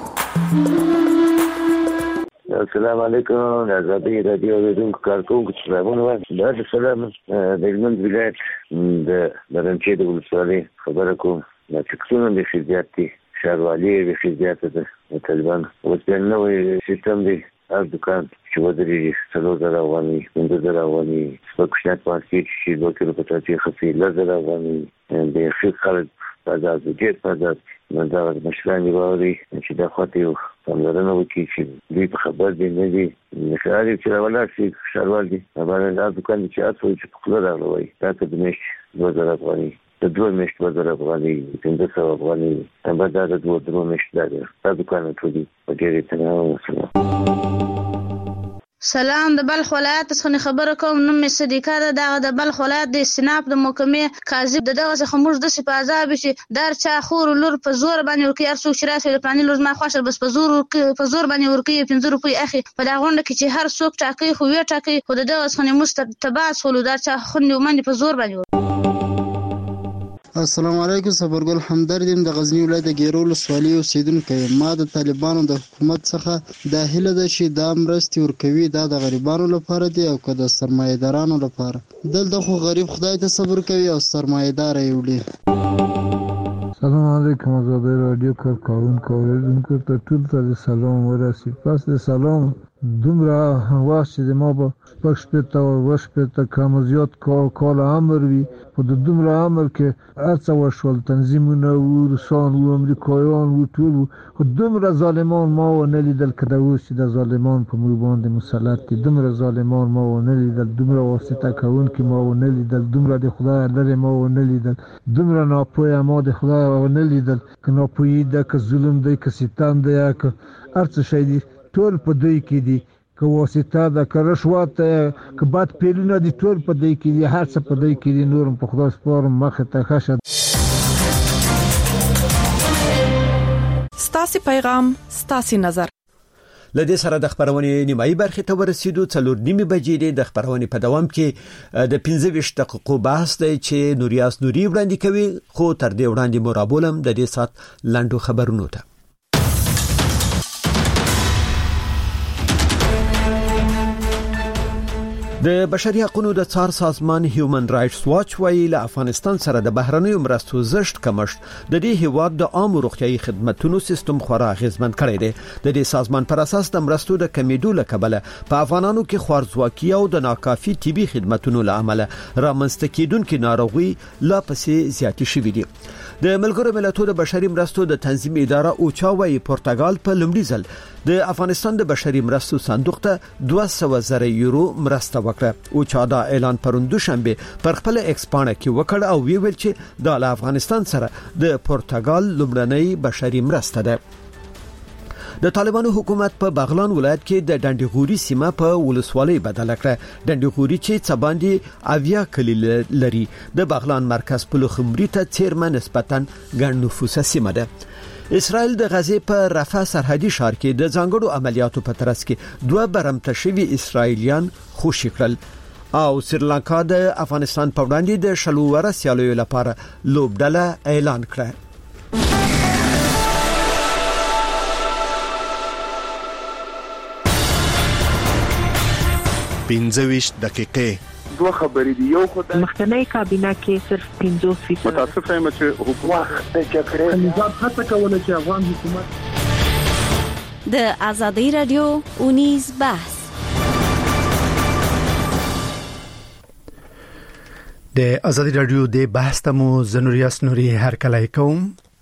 السلام علیکم آزادی رادیو د کارکونکو څخه وایم دا د سلام د هلمند ولایت د برنچې د ولسوالۍ خبره کوم د تکسونو د فزیاتي شاروالي د فزیات د طالبان اوس د نوې سیستم دی هر دکان چې ودرېږي څلور زره افغانۍ پنځه زره افغانۍ په کوچنیات مارکېټ چې دوه کیلو په ترڅې خفي لس زره افغانۍ د ښه خلک بازار د ډېر بازار نو دا د مشران دی باوري چې دا خاطر یو پاملرنه وکړي چې دوی په خبر دي نه دي مشران چې راولاړ شي شاروال دي باندې دا دکان چې اصل چې په خپل راغلی دا ته د میش دوه زره افغانۍ د دوه میش دوه زره افغانۍ پنځه سوه افغانۍ هم دا د دوه دوه میش دا دا دکان ټول دي په ډېرې تنه. سلام د بلخ ولایت څخه خبره کوم. نوم مې صدیقه ده. دغه د بلخ ولایت د استناف د محکمې قاضي د دغه څخه موږ د سپازاب چې دار چا خور لور په زور باندې ورکی هر څوک چې راسي د پلاني لور ما خوښه بس په زور په زور باندې ورکی پنځه روپۍ اخی په دا غونډه کې چې هر څوک ټاکي خو وی ټاکي خو دغه څخه مستباس ولو دار چا خوندې ومني په زور باندې. السلام علیکم. صبرګل همدردیم د غزنی ولایت د ګیرو ولسوالۍ اوسیدونکی یم. ما د طالبانو د حکومت څخه د هیله ده چې دا مرستې ورکوي دا د غریبانو لپاره دی او که د سرمایه‌دارانو لپاره. دلته خو غریب خدای ته صبر کوي او سرمایه‌دار یې وړي. سلام علیکم آزادی رادیو کارکونکو اوریدونکو ته ټول ته سلام ورسي. پس د سلام دومره واسه ما په پښ په تو وش په ته کوم زیات کال کال امر وی په د دومره امر کې ارڅ وشول تنظیمونه او روسان او امریکایان او ټول خو دومره ظالمان ما و نه لیدل کده اوس د ظالمان په مو باندې مسلط دي. دومره ظالمان ما و نه لیدل، دومره واسطه کوون کې ما و نه لیدل، دومره د خدای لري ما و نه لیدل، دومره ناپوهه ما د خدای و نه لیدل. که ناپوهی ده، که ظلم ده، که ستم ده، که ارڅ شي دي ټول په دوی کې دي. که واسطه ده، که رشوت ده، که بد پیلونه دي ټول په دوی کې دي. هر څه په دوی کې دي. نورم په خدای سپارم مخه ته خشه. ستاسو پیغام ستاسو نظر. لدې سره د خبرونې نیمایي برخې ته ورسېدو. څلور نیمې بجې د خبرونې په دوام کې د پنځه ویشت دقیقو بحث دی چې نوریاس نوري وړاندې کوي. خو تر دې وړاندې مرابولم د دې سات لاندو خبرونو ته. د بشري حقوقو د څار سازمان هیومن رائټس واچ وایي له افغانستان سره د بهرنیو مرستو زشت کمښت د دې هیواد د عامو روغتيایي خدماتو سیستم خورا اغیزمن کړی دی. د دې سازمان پر اساس د مرستو د کمیدو لکبله په افغانانو کې خوارځواکي او د ناکافي طبي خدماتو لامل رامنځته کیدونکو ناروغي لا پسې زیاتې شوې دي. د ملګرو ملتونو د بشري مرستو د تنظیم اداره اوچا وایي پرتګال په لومړي ځل د افغانستان د بشري مرستو صندوق ته دوه سوه زره یورو مرسته وکړه. اوچا دا اعلان پروندو شنبه پر خپل ایکس پاڼه کې وکړ او ویل چې د افغانستان سره د پرتګال لومړنۍ بشري مرسته ده. د طالبانو حکومت په بغلان ولایت کې د ډنډغوري سیمه په ولسوالۍ بدل کړه. ډنډغوري چې څباندې اویا کلی لري د بغلان مرکز په لوخمري ته چیرمه نسبتاً ګڼ نفوسه سیمه ده. اسرائیل د غزې په رفح سرحدي ښار کې د ځانګړو عملیاتو په ترڅ کې دوه برمته شوي اسرائیلیان خوشي کړل او سریلانکا د افغانستان په وړاندې د شلو ور سیالیو لپاره لوبډله اعلان کړه. پنځه ویشت دقیقې دوه خبرې دي. یو خدای مخکنی کابینه کې صرف پنځوس فیصد متاسف یم چې حکومت د جګړې نظام هڅه کوله چې افغان حکومت د آزادی رادیو اونیز بحث د آزادی رادیو د بحث تمو زنوریاس نوري هر کله کوم.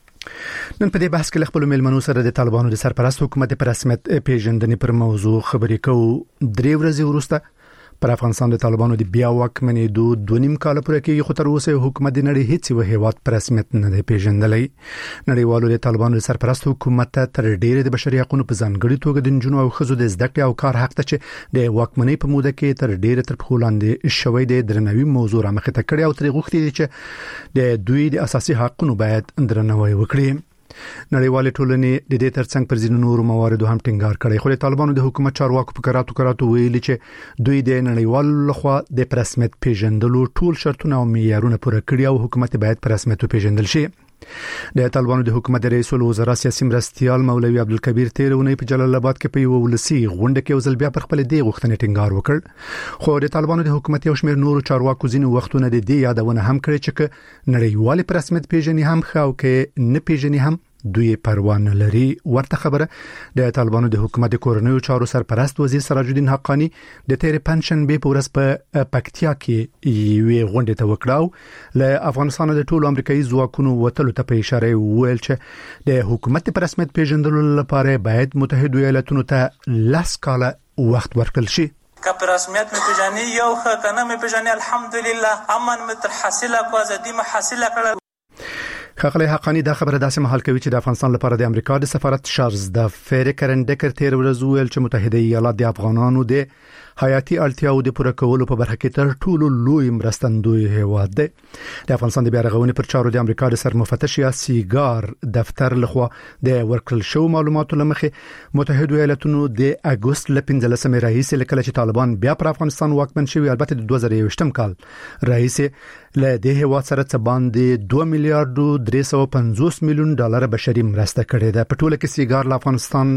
نن په دې بحث کې خپل ملمنو سره د طالبانو د سرپرست حکومت په رسمیت پیژندنې پر موضوع خبرې کوو. درې ورځې وروسته پر افغانستان د طالبانو د بیا واکمنېدو دوه نیم کال پورې کې خو تر اوسه حکومت د نړۍ هیڅ یو هیواد پر رسمیت نه دی پیژندلی. نړیوالو د طالبانو د سرپرست حکومت تر ډیره د بشري حقوقو په ځانګړي توګه د جنونو او خزو د زده کړې او کار حق ته چې د واکمنۍ په موده کې تر ډیره تر خلاندې شوی د درنوي موضوع را مخه ته کړی او تر غوښتي دي چې د دوی د اساسي حقوقو باید درنوي وکړي. نړیوالې ټولنې د دې ترڅنګ پر ځینو نورو مواردو هم ټینګار کړی. خو د طالبانو د حکومت چارواکو په کراتو کراتو ویلي چې دوی د نړیوالو لخوا د رسمیت پیژندلو ټول شرطونه او معیارونه پوره کړي او حکومت باید پر رسمیت پیژندل شي. د طالبانو د حکومت رئیس الوزرا سیاسي مرستيال مولوي عبدالکبیر تیرونی په جلال آباد کې په یو ولسی غونډه کې وزل بیا پر خپل دی غوښتنې ټینګار وکړ. خو د طالبانو د حکومت یو شمېر نورو چارواکو ځینې وختونه د دې یادونه هم کړې چې نړیوال پر رسمیت پیژنې هم خو کې نه پیژنې هم دوی پروا نه لري. ورته خبره د طالبانو د حکومت کورنیو چارو سرپرست وزیر سراج الدین حقانی د تیر پنشن به پورس په پکتیا کې یوې غونډې ته وکړاو. له افغانستان د ټولو امریکایي ځواکونو وتلو ته په اشاره ویل چې د حکومت پر رسمیت پیژندلو لپاره باید متحده ایالاتونو ته لاس کاله وخت ورکړل شي. که پر رسمیت می پیژنی یو ښه کنه می پیژنی الحمدلله امن متر حاصله کو ازادي ما حاصله کړل. خغلی حقانی دا خبره داسې محل کوي چې د افغانستان لپاره د امریکا د سفارت شارز د فریکرن ډکر تیر ورځ ویل چې متحده ایالات د افغانانو د حیاتي اړتیاو د پوره کولو په برخه کې تر ټولو لوی مرستندوی هیواد دی. د افغانستان د بیا رغونې پر چارو د امریکا د سرمفتش یا سیګار دفتر لخوا د ورکړل شو معلوماتو لمخې متحده ایالاتونو د اگست ل پنځلسمې رئیس لکه چې طالبان بیا پر افغانستان واکمن شوی البته د دوه زره یوویشتم کال رئیس له دې هیواد سره څه باندې دوه میلیارډ درې سوه پنځوس میلیون ډالر بشري مرسته کړې ده. په ټوله کې سیګار له افغانستان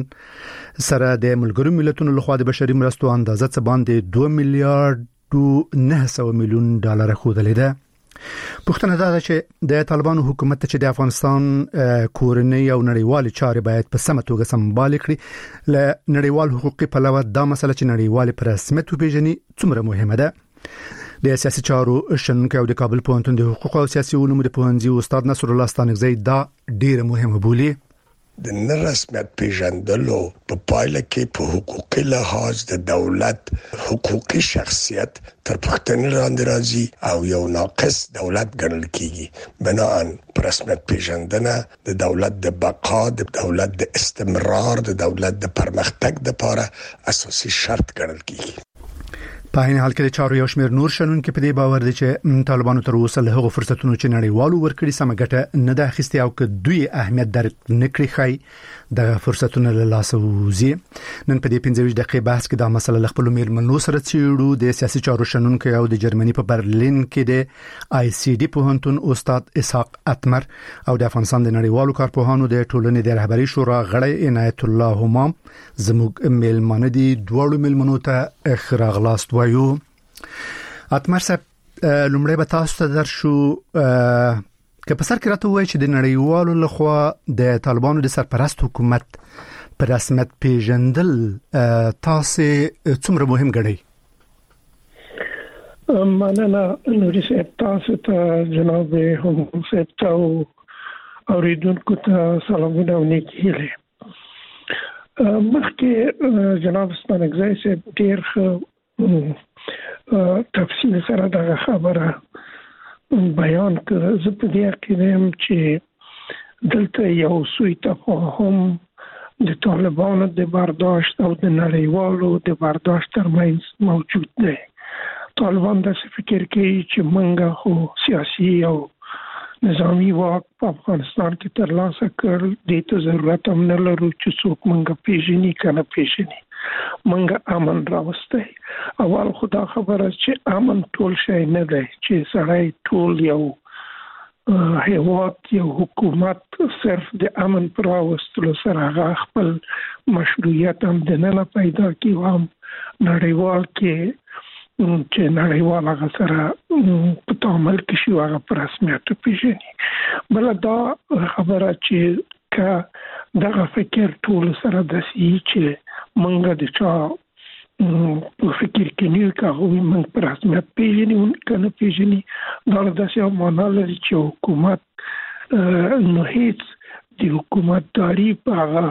سره د ملګرو ملتونو لخوا د بشري مرستو اندازه څه باندې دوه میلیارډ نه سوه میلیون ډالر خوده لیده. پښتنه دا چې د طالبانو حکومت چې د افغانستان کورنۍ او نړیوال چارې باید په سمه توګه سمبال کړي ل نړیوال حقوقي پلوه دا مسله چې نړیوال پر رسمیت وپیژني څومره مهمه ده د سیاسي چارو شنونکو او د کابل پوهنتون د حقوق او سیاسي علومو د پوهنځي استاد نصر الله ستانکزی دا ډیره مهمه بولي. د نرسمیت پیژندلو په پایله کې په حقوقي لحاظ د دولت حقوقي شخصیت تر پښتنې لاندې راځي او یو ناقص دولت ګڼل کیږي. بناً پر رسمیت پیژندنه د دولت د بقا، د دولت د استمرار، د دولت د پرمختګ لپاره اساسي شرط ګڼل کیږي. په هغه حال کې د چارو یو شمېر نور شنونکو په دې باور دي چې طالبانو تر اوسه له هغو فرصتونو چې نړیوالو ورکړي سم ګټه نه ده اخیستې او که دوی اهمیت درک نکړي خای د فرصتونو له لاسه وځي. نن په دې پنځه ویشت دقیقې بحث کې دا مسله له خپل میرمنو سره څېړو. د سیاسي چارو شنونکو او د جرمني په برلین کې د آی سی ډي پوهنتون استاد اسحاق اتمر او د افغانستان د نړیوالو کارپوهانو د ټولنې د رهبري شورا غړی عنایت الله همام زموږ میلمانه دي. دوړو میلمنو ته اخراغلاست وایو. اتمر صاحب لومړی به تاسو ته درشو که په سر کې راته وایي چې د نړیوالو لخوا د طالبانو د سرپرست حکومت پر رسمیت پیژندل تاسو څومره مهم ګڼئ؟ مننه نوري صاحب، تاسو ته جناب هم صاحب ته او اوریدونکو ته سلامونه او نیکي هیلې. مخکې جناب ستانکزی صاحب ډېر ښه تفصیل سره دا خبره بیان کړ. زه په دې کې یم چې دلته یو سوء تفاهم د طالبانو د برداشت او د نړیوالو د برداشت ترمنځ موجود دی. طالبان داسې فکر کوي چې موږ خو سیاسي او نظامی واک په افغانستان کې ترلاسه کړل، دې ته ضرورت هم نه لرو چې څوک موږ پیژني که نه پیژني، موږ امن راوستی. اول خو دا خبره چې امن ټول شی نه دی چې سړی ټول یو هیواد یو حکومت صرف د امن پر راوستلو سره هغه خپل مشروعیت هم دننه پیدا کړي او هم نړیوال کې چې نړیوال هغه سره په تعامل کې شي هغه په رسمیت وپېژني. بله دا خبره چې که دغه فکر ټول سره داسې چې موږ د چا په فکر کې نیو که هغوی موږ په رسمیت پیژني که نه پیژني، دا داسې یو معنا لري چې حکومت نو هیڅ د حکومتداري په هغه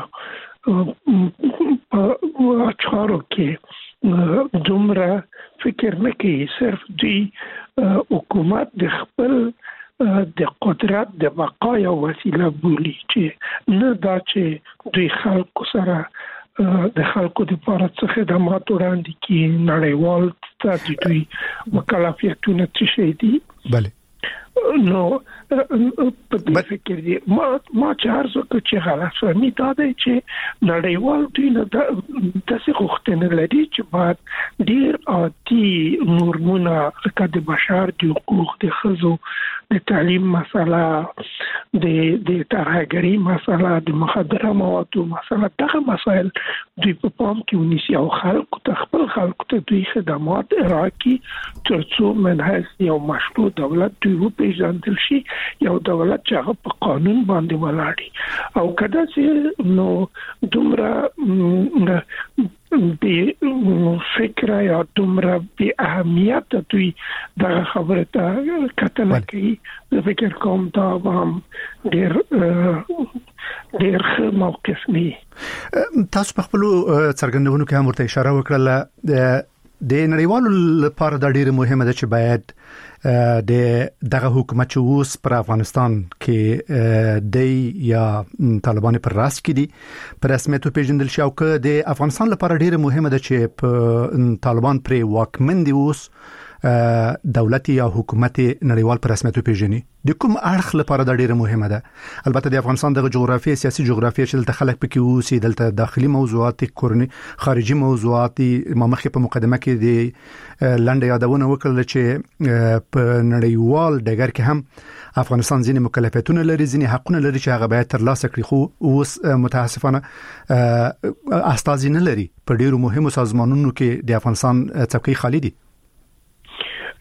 چارو کې دومره فکر نه کوي، صرف دوی حکومت د خپل د قدرت د بقا یو وسیله بولي، چې نه دا چې دوی خلکو سره د خلکو د لپاره څه خدمات وړاندې کړي، نړیوال ته د دوی مکلفیتونه څه شي دي. بله نو په دې فکر دي ما ما چې هر څوک چې غلط فهمي دا دی چې نړیوال دوی نه داسې غوښتنه لري چې باید ډېر عادي نورمونه لکه د بشر د حقوق، د ښځو د تعلیم مسله، د د ترهګرۍ مسله، د مخدره موادو مسله، دغه مسایل دوی په پام کې ونیسي او خلکو ته خپل خلکو ته دوی خدمات ارائه کړي تر څو من حیث یو مشروع دولت دوی وپېژندل شي، یو دولت چې هغه په قانون باندې ولاړ او که داسې نو دومره بې فکره یا دومره بې اهمیته دوی دغه خبره ته کتنه کوي. زه فکر کوم دا به هم ډېر ډېر ښه موقف نه وي. تاسو په خپلو څرګندونو کې هم ورته اشاره وکړله د نړیوالو لپاره دا ډېره مهمه ده چې باید د دغه حکومت چې اوس پر افغانستان کې دی یا طالبان پر راس کې دي پر رسمیت پیژندل شي، او که د افغانستان لپاره ډېره مهمه ده چې په طالبان پر واکمن دي اوس دولت یا حکومت نړیوال پر رسمیت پیژني. د کوم اړخ لپاره دا ډیره مهمه ده؟ البته د افغانستان د جغرافیې سیاسي جغرافیې چې دلته خلک پکې اوسي، دلته داخلي موضوعات، کورنی خارجي موضوعات، ما مخکې په مقدمه کې د لنډه یادونه وکړل چې په نړیوال ډګر کې هم افغانستان ځینې مکلفیتونه لري، ځینې حقونه لري چې هغه باید ترلاسه کړي، خو اوس متاسفانه استازي نه لري. په ډیرو مهمو سازمانونو کې د افغانستان څوکۍ خالی دي.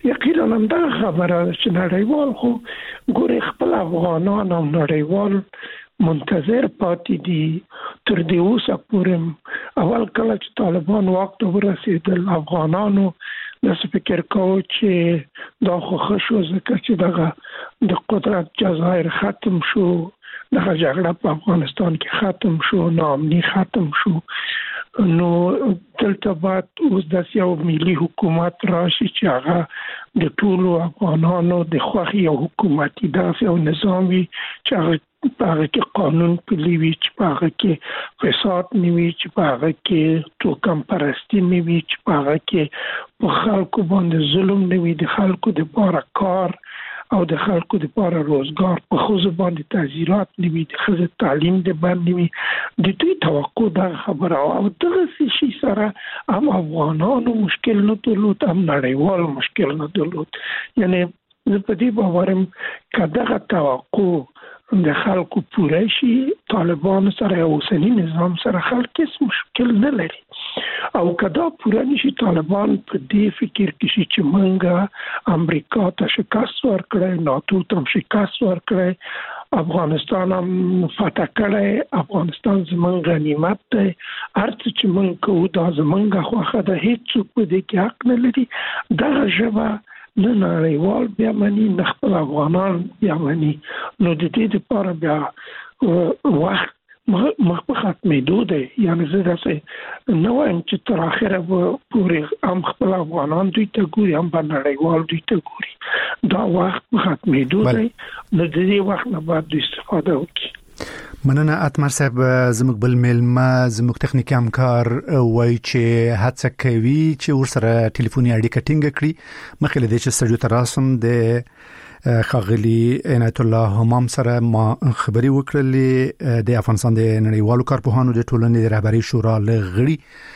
یقینا هم دا خبره چې نړیوال خو ګوري خپل افغانان او نړیوال منتظر پاتې دي تر دې اوسه پورې. اول کله چې طالبان واک ته ورسېدل افغانانو داسې فکر کوو چې دا خو ښه شو ځکه چې دغه د قدرت جزایر ختم شو، دغه جګړه په افغانستان کې ختم شو، ناامني ختم شو، نو دلته باید اوس داسې یو ملي حکومت راشي چې هغه د ټولو افغانانو د خوښې یو حکومتي داسې یو نظام وي چې هغه په هغه کې قانون پلی وي، چې په هغه کې فساد نه وي، چې په هغه کې توکم پرستی نه وي، چې په هغه کې په خلکو باندې ظلم نه وي، د خلکو دپاره کار او د خلکو دپاره روزګار، په ښځو باندې تعزیرات نه وي، د ښځې تعلیم د بند نه وي. د دوی توقع دغه خبره او دغسې شي سره هم افغانانو مشکل نه درلود، هم نړیوال مشکل نه درلود. یعنې زه په دې باور یم که دغه توقع د خلکو پوره شي، طالبان سره او اوسني نظام سره خلک هیڅ مشکل نه لري. او که دا پوره نشي طالبان په دې فکر کې شي چې موږ امریکا ته شکست ورکړی، ناتو ته هم شکست ورکړی، افغانستان هم فتح کړی، افغانستان زموږ غنیمت دی، هر څه چې موږ کوو دا زموږ خوښه ده، هیڅوک په دې کې حق نه لري. دغه ژبه نه نړیوال بیا مني نه خپل افغانان بیا مني. نو د دې لپاره بیا وخت مخ په ختمېدو دی. یعنې زه داسې نه وایم چې تر اخره به پورې هم خپل افغانان دوی ته ګوري هم به نړیوال دوی ته ګوري. دا وخت په ختمېدو دی، نو د دې وخت نه باید دوی استفاده وکړي. مننه اتمر صاحب. زموږ بل میلمه زموږ تخنیکی همکار وایي چې هڅه کوي چې ورسره ټلیفوني اړیکه ټینګه کړي. مخکې له دې چې سټوډیو ته راسم د ښاغلي عنایت الله همام سره ما خبري وکړلې، د افغانستان د نړیوالو کارپوهانو د ټولنې د رهبرۍ شورا لغړي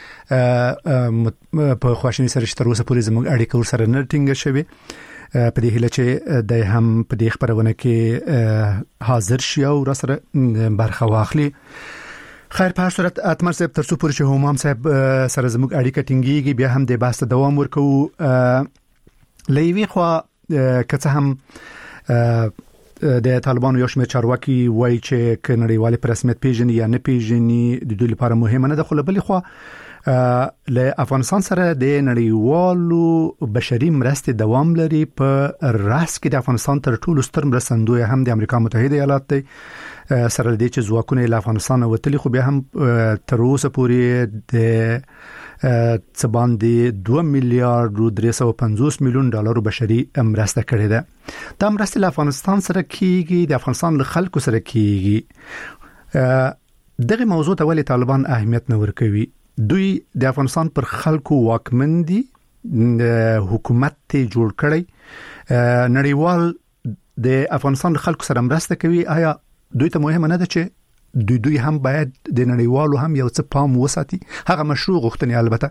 په خواشینی سره چې تر اوسه پورې زموږ اړیکه ورسره نه ټینګه شوې. په دې هیله چې د هم په دې خبرونه کې حاضر شي او را سره برخه واخلي. خیر په هر صورت اتمر صاحب تر څو پورې چې همام صاحب سره زموږ اړیکه ټینګيږي بیا هم د بحث دوام ورکو. لېوي خو که څه هم د طالبانو یو شمېر چارواکي وایي چې ک نړیوال په رسمیت پیژني یا نه پیژني د دوی لپاره مهمه نه ده، خو بلې خو له افغانستان سره د نړیوالو بشري مرستې دوام لري. په راس کې د افغانستان تر ټولو ستر مرستندوی هم د امریکا متحده ایالات دی، سره د دې چې ځواکونه له افغانستان وتلي، خو بیا هم تر اوسه پورې د څه باندې دوه میلیارډ او درې سوه پنځوس میلیون ډالر بشري مرسته کړې ده. دا مرسته له افغانستان سره کیږي، د افغانستان له خلکو سره کیږي. دغه موضوع ته ولې طالبان اهمیت نه ورکوي؟ دوی د افغانستان پر خلکو واکمن دي، حکومت ته جوړ کړی، نړیوال د افغانستان خلکو سره مرسته کوي. آیا دوی ته مهمه نه ده چې دوی دوی هم باید د نړیوالو هم یو څه پام وساتي؟ هغه مشروع غوښتنې البته.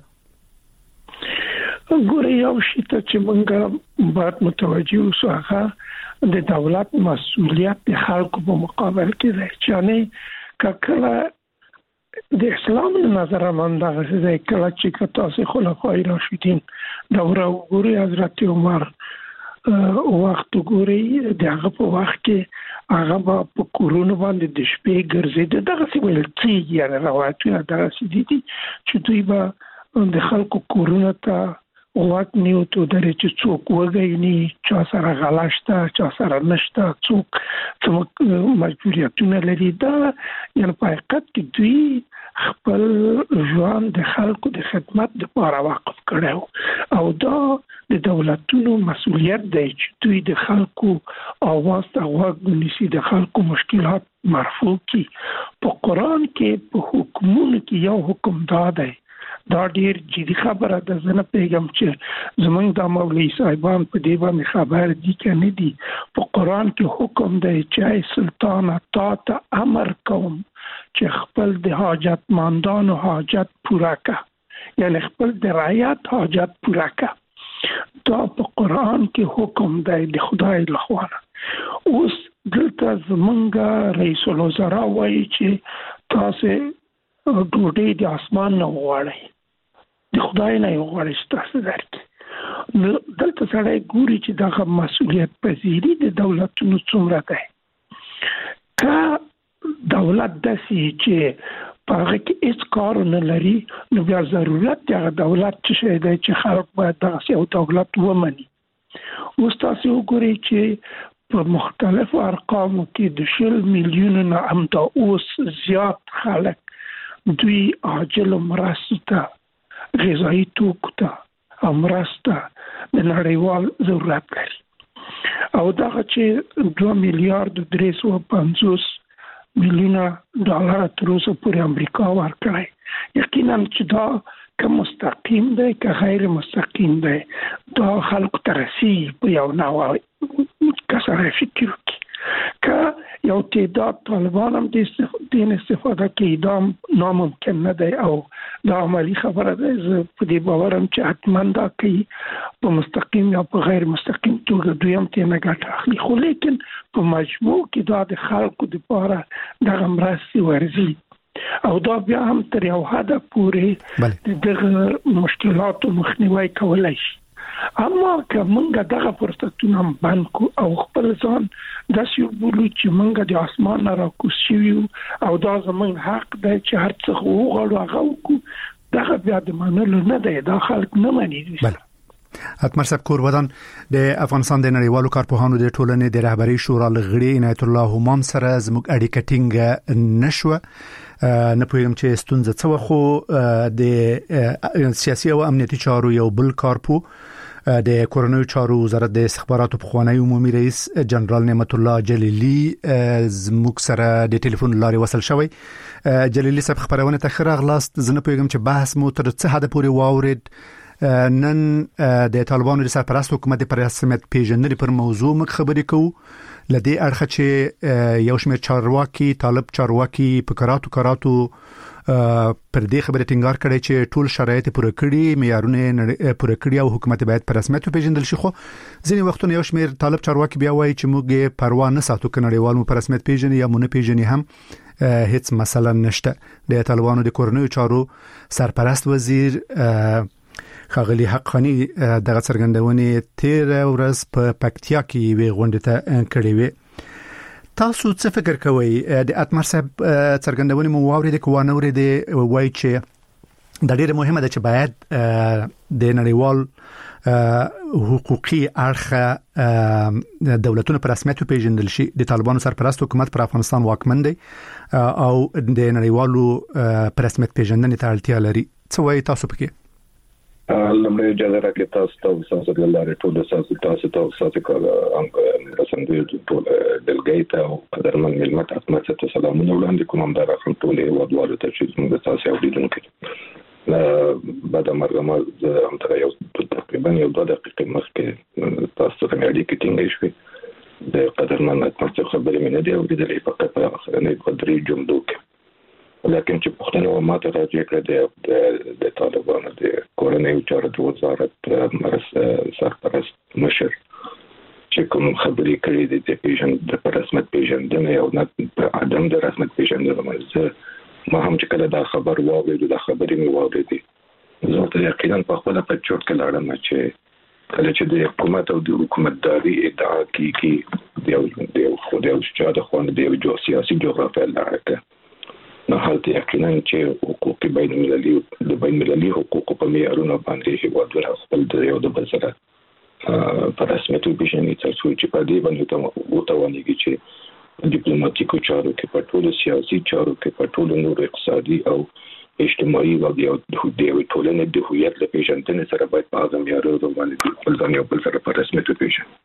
ګوره یو شی ته چې موږ باید متوجه اوسو هغه د دولت مسؤلیت د خلکو په مقابل کې دی. چې کله د اسلام نظر من دغه ځای کله چې تاسو خلفای راشدین دوره وګورئ، حضرت عمر وخت وګورئ، دغه په وخت کې هغه په کورونو باندې د شپې ګرځېده. دغه څه ویل کېږي، یعنې روایتونه دغه څه دي چې دوی به د خلکو کورونو ته واک نیو ته درې چې څوک وګینی، چا سره غلا شته چا سره نشته، څوک څوک مجبوریتونه لري. دا یعنې په حقیقت کې دوی خپل ژوند د خلکو د خدمت لپاره وقف کړو او دا د دولتونو مسؤلیت دی چې دوی د خلکو اواز ته غوږ ونیسي، د خلکو مشکلات مرفوع کړي. په قرآن کې په حکمونو کې یو حکم دا دی، دا ډیر جدي خبره ده. زه نه پیغام چې زمونږ د مولوی صاحبان په دې باندې خبر دي که نه دي. په قرآن کې حکم دی چې سلطان تا ته امر کوم چې خپل د حاجتمندانو حاجت پوره کړه، یعنی خپل د رعیت حاجت پوره کړه. دا په قرآن کې حکم دی د خدای لخوا. اوس دلته زمونږ رئیس الوزرا وایي چې تاسو ډوډۍ د اسمان نه وغواړئ، د خدای نه یې وغواړئ چې تاسو درکړي. نو دلته سره ګوري چې دغه مسؤلیت پذیری د دولتونو څومره ده که دولت داسې چې په هغه کې هیڅ کار نه لري نو بیا ضرورت دی هغه دولت چې شي دی چې خلک باید دغسې یو دولت ومني. اوس تاسو وګورئ چې په مختلفو ارقامو کې د شل میلیونو نه همدا اوس زیات خلک دوی عاجل مرستو ته غذایي توکو ته او مرسته د نړیوال ضرورت لري او دغه چې دوه میلیارد درې سوه پنځوس میلیونه ډالر تر اوسه پورې امریکا ورکړی یقینا چې دا که مستقیم دی که غیر مستقیم دی دا خلکو ته رسیږي په یو نوع که سره فکر وکړي که یو تعداد طالبان هم دین استفاده کوي دا ناممکن نه دی او دا عملی خبره ده. زه په دې باورم چې حتما دا کوي په مستقیم یا په غیر مستقیم توګه دوی هم ترې نه ګټه اخلي خو لیکن په مجموع کې دا د خلکو دپاره دغه مرستې ورځي او دا بیا هم تر یو حده پورې د دغه مشکلاتو مخنیوی کولی شي. اما که موږ دغه فرصتونه هم بند کو او خپل ځان داسې وبولو چې موږ د اسمان نه راکوز شوي یو او دا زموږ حق دی چې هر څه وغواړو هغه وکړو دغه بیا د منلو نه دی دا خلک نه مني. اتمر صاحب کورودان د افغانستان د نړیوالو کارپوهانو د ټولنې د رهبری شورا لغړي عنایت الله همام سره زموږ اړیکه ټینګه نشوه. نه پوهیږم چې ستونزه څه وخو د سیاسي او امنیتي چارو یو بل کارپو د کورونوي چارو وزارت د استخباراتو پخوانی عمومي رئیس جنرال نعمت الله جلیلی زموږ سره د ټلیفون لارې وصل شوی. جلیلی صاحب خبرونه ته خیر اغلاست. زه نه پوهیږم چې بحث مو تر څه حد پورې واورید. نن د طالبانو د سرپرست حکومت پر رسمیت پیژندنې پر موضوع مخ خبرې کوو لدی اړخ چې یو شمېر چارواکي طالب چارواکي په کراتو کراتو پر دې خبره ټینګار کړي چې ټول شرایط پوره کړي معیارونه پوره کړي او حکومت باید پر رسمیت پیژندل شي. خو ځینې وختونه یو شمېر طالب چارواکي بیا وایي چې موږ پروا نه ساتو چې نړیوال مو پر رسمیت پیژني یا مونږ پیژني هم هیڅ مسله نشته. د طالبانو د کورنیو چارو سرپرست وزیر خاغلی حقانی دغه څرګندونې تیر ورځ په پکتیا کې وی غونډه ته کړې وی. تاسو څه فکر کوئ؟ د اتمر صاحب څرګندونې مو واورید کوه نه ورید وای چې د ډیره مهمه ده چې باید د نړیوال حقوقي اړخ دولتونو پر رسمیت پیژندل شي. د طالبانو سرپرست حکومت پر افغانستان واکمن دی او د نړیوالو پر رسمیت پیژندنې ته اړتیا لري. څه وایي تاسو پکې؟ لمړی اجازه راکړئ تاسو ته تاسو د لارې ټول تاسو تاسو تاسو کول انګ رسندوی ټول دلګیت او قدرمن ملمت اتمت ته سلامونه وړاندې کوم دا راخل ټول ودوالو ته چې موږ تاسو اوریدونکو بعد مرګما هم تر یو تقریبا یو دوه دقیقې مخکې تاسو ته مې اړیکې ټینګې شوې د قدرمن اتمت خبرې مې نه دی اوریدلې فقط په اخرنۍ قدرې جملو کې لکن چې پښتنو ماته راځي کړه د طالبانو د کورنۍ چارو د وزارت مرس سرپرست مشر چې کوم خبرې کړې د پیژند د رسمیت پیژندنې او نه عدم د رسمیت پیژندنې مزه ما هم چې کله دا خبر واورید دا خبرې مې واورېدې زه ته یقینا په خپل په چوټ کې لاړم چې کله چې د حکومت او د حکومتداري ادعا کیږي د یو خو د یو شاده خو د یو جو سیاسي جغرافیه لاره نه حالت یقینا چې حقوق بین المللي د بین المللي حقوق په معیارونو باندې هیوادونه خپل د یو د بل سره په رسمیت پیژني تر څو چې په دې باندې ته وتاونيږي چې ډیپلوماټیکو چارو کې په ټولو سیاسي چارو کې په ټولو نور اقتصادي او اجتماعي وګړو د دې ټولنې د هویت له پیژندنې سره باید په هغه معیارونو باندې خپل ځان یو بل سره په رسمیت پیژني.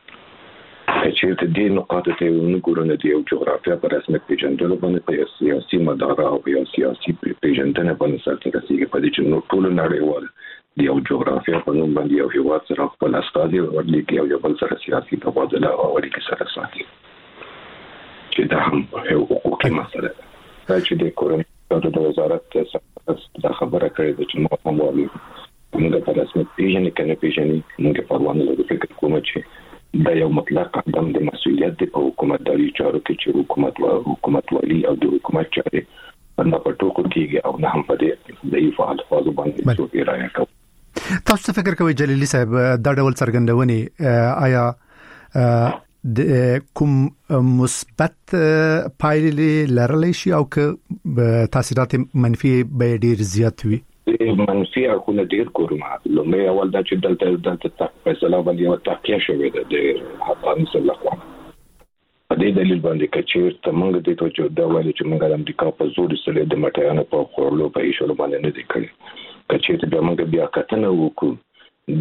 چې د دې نقاطو ته ونګورو د یو جغرافیه پر رسمیت پیژندلو باندې په سیاسي مدار او په سیاسي پیژندنه باندې سره رسیدي په دې چې نو ټول نړیوال د یو جغرافیه په نوم باندې یو هیواد سره خپل استازي ورلېږي او یو بل سره سیاسي تبادله او اړیکې سره ساتي چې دا هم یو حقوقي مسله ده چې د کورنۍ د وزارت څخه خبره کړې چې نو هم وایي موږ په رسمیت پیژنې کنه پیژنې موږ په روانه لږ فکر کوم چې دا یو مطلق عدم د مسؤلیت په حکومتداري چارو کې چې حکومت او حکومت والی او د حکومت چارې په ناپټو کې او نه هم په دې د فعال فاز باندې څو پیرایه کوي. تاسو څه فکر کوئ جلیلی صاحب دا ډول څرګندونې آیا د کوم مثبت پایلې لرلی شي او که تاثیرات منفي به ډیر زیات وي؟ منفي اړخونه ډیر کومه لومړی اول دا چې دلته دلته فیصله باندې یو تحقیق شوی دی د افغانستان لخوا په دې دلیل باندې چې تر موږ د ته چې دا وایي چې موږ د امریکا په زور سره د مټیانو په خورلو په ایشلو باندې نه دی کړی چې د موږ بیا کتنه وکړو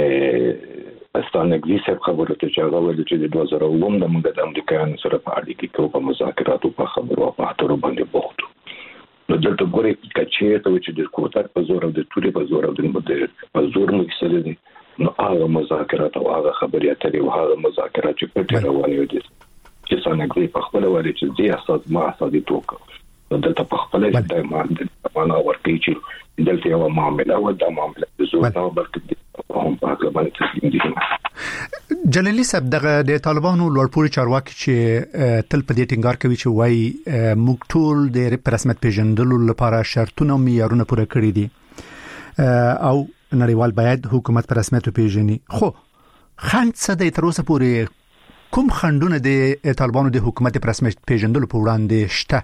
د استانګزي صاحب خبرو ته چې هغه ویل چې د دوه زره اووه د موږ د امریکایانو سره په اړیکه کې په مذاکراتو په خبرو په اترو باندې بوختو نو دلته ګوري چې ته چې د کوټه په زور او د توري په زور او د په زور مو کیسه دي نو هغه مذاکرات او هغه خبرې اترې او هغه مذاکرات چې په ټیر روانې دي چې څنګه په خپل وایي چې دې اساس ما اساسي توک دلته په خپل د معنا ورکړي چې دلته یو معاملې او د معاملې د زور او بلکې هم په هغه باندې تسلیم دي. جلیلی صاحب دغه د طالبانو لوړپوړي چارواکي چې تل په دې ټینګار کوي چې وایي موږ ټول د رسمیت پیژندلو لپاره شرطونه او معیارونه پوره کړی دي او نړیوال باید حکومت په رسمیت پیژني. خو خند څه د تر اوسه پورې کوم خندونه د طالبانو د حکومت په رسمیت پیژندلو په وړاندې شته؟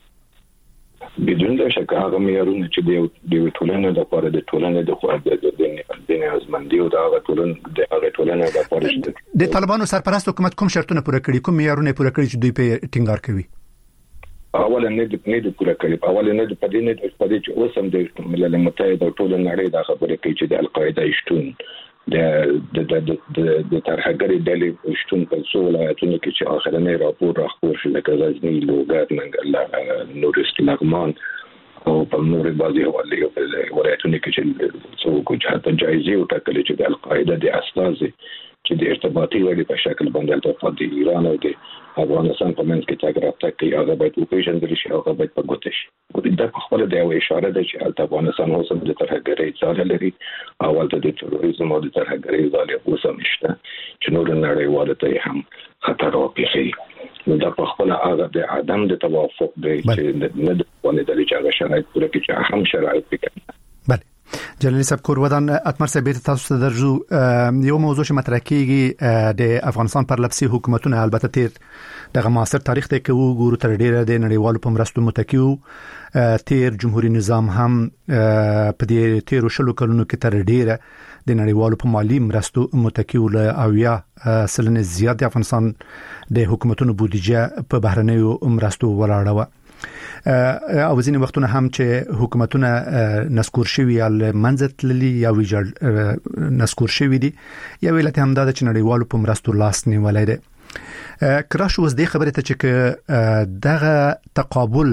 بدون شک هغه معیارونه چې د د ټولنې د لپاره د ټولنې د خواړه د د ازمندي او د هغه ټولنې د هغه ټولنې د لپاره د طالبانو سرپرست حکومت کوم شرطونه پوره کړی کوم معیارونه پوره کړی چې دوی په ټینګار کوي؟ اوله نه د نه د پوره کړی اوله نه د پدې نه د پدې چې اوسم د ملل متحد او ټول نړۍ د خبرې کوي چې د القاعده شتون د د د د ترهګری ډلې شتون په څو ولایتونو کې چې اخرنی راپور راخور شو لکه غزنی لوګر منګل نورست لغمان او په نوري بازي حواله ولایتونو کې چې څو کوم حتی جایزه او ټاکل چې د القاعده د اساس چې د ارتباطي وړي په شکل باندې د د ایران او د افغانستان په منځ کې تاګ رابطه کوي هغه باید وپیژندل شي هغه باید په ګوته شي. دا په خپل د یو اشاره ده چې افغانستان اوس د ترهګرۍ ځای لري او د تروریزم او د ترهګرۍ ځای اوس هم شته چې نور نړیواله ته هم خطر واقعي نو دا په خپل هغه د عدم د توافق دی چې نه د ونه د لچاره شرایط پوره کې چې هم شرایط پکې. بله جلیلی صاحب کور ودان اتمر صاحب تاسو ته درجو یو موضوع چې مطرح کیږي د افغانستان پر لپسي حکومتونه البته تیر دغه معاصر تاریخ ته کوو ګورو تر ډیره د نړیوالو په مرستو متکیو تیر جمهوریت نظام هم په دې تیر شلو کلونو کې تر ډیره د نړیوالو په مالی مرستو متکیو له اویا سلنه زیات د افغانستان د حکومتونو بودیجه په بهرنیو مرستو ولاړه و او ځینې وختونه هم چې حکومتونه نسکور شوي یا منځت للی یا ویجړ نسکور شوي دي یا ویلته هم دا چې نړیوالو په مرستو لاس نیولای دي. کراش اوس دې خبره ته چې دغه تقابل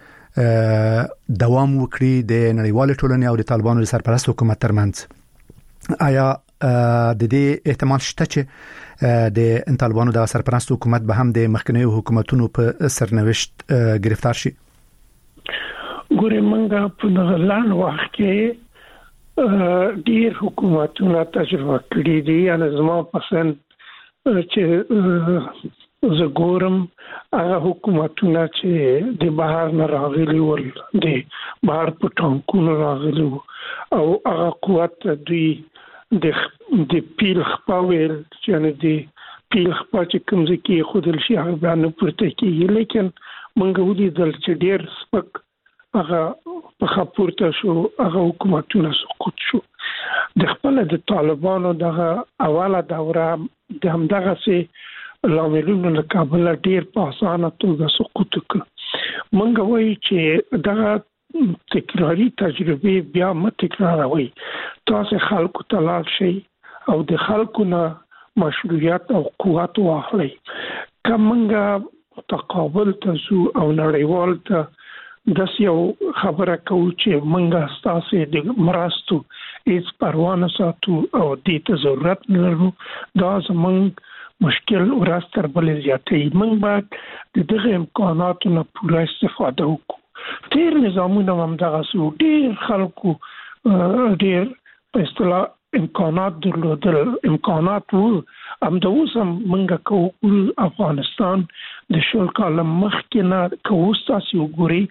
دوام وکړي د نړیوال ټولنې او د طالبانو سرپرست حکومت ترمنځ آیا د دې احتمال شته چې د طالبانو د سرپرست حکومت به هم د مخکنی حکومتونو په سرنوشت گرفتار شي؟ ګوره منګه په دغه لاند وخت کې ډیر حکومتونه تجربه کړې دي ان زما پسند چې زګورم هغه حکومتونه چې د بهر نه راغلي ول د بهر په ټانکونو راغلي او هغه قوت دوی د د پیل خپاویل چې د پیل خپا چې کوم ځکه خودل شي هغه باندې پورته کیږي لیکن منګه ودی دل چې ډیر سپک هغه په خپورته شو هغه حکومتونه سقوط شو د خپل د طالبانو دغه اوله دوره د همدغه سي لاملونو له کابل ډیر په اسانه توګه سقوط کړ. منګه وایي چې دغه تکراری تجربه بیا مت تکراروي تاسو خلکو ته لاړ شي او د خلکو نه مشروعیت او قوت واخلي کومنګه تقابل تاسو او نړیوال ته د یو خبره کوي چې منګه تاسو د مرستو هیڅ پروا نه ساتو او د ته ضرورت نه لرو دا زمونږ مشکل ورځ تر بلې زیاتې موږ باید د دغه امکاناتو نه پوره استفاده وکړو. تیر نظامونه هم دغه سو ډیر خلکو ډیر په اصطلاح امکانات درلودل امکانات وو هم د اوس هم موږ کوو افغانستان د شل کال مخکې نه کوو تاسو ګوري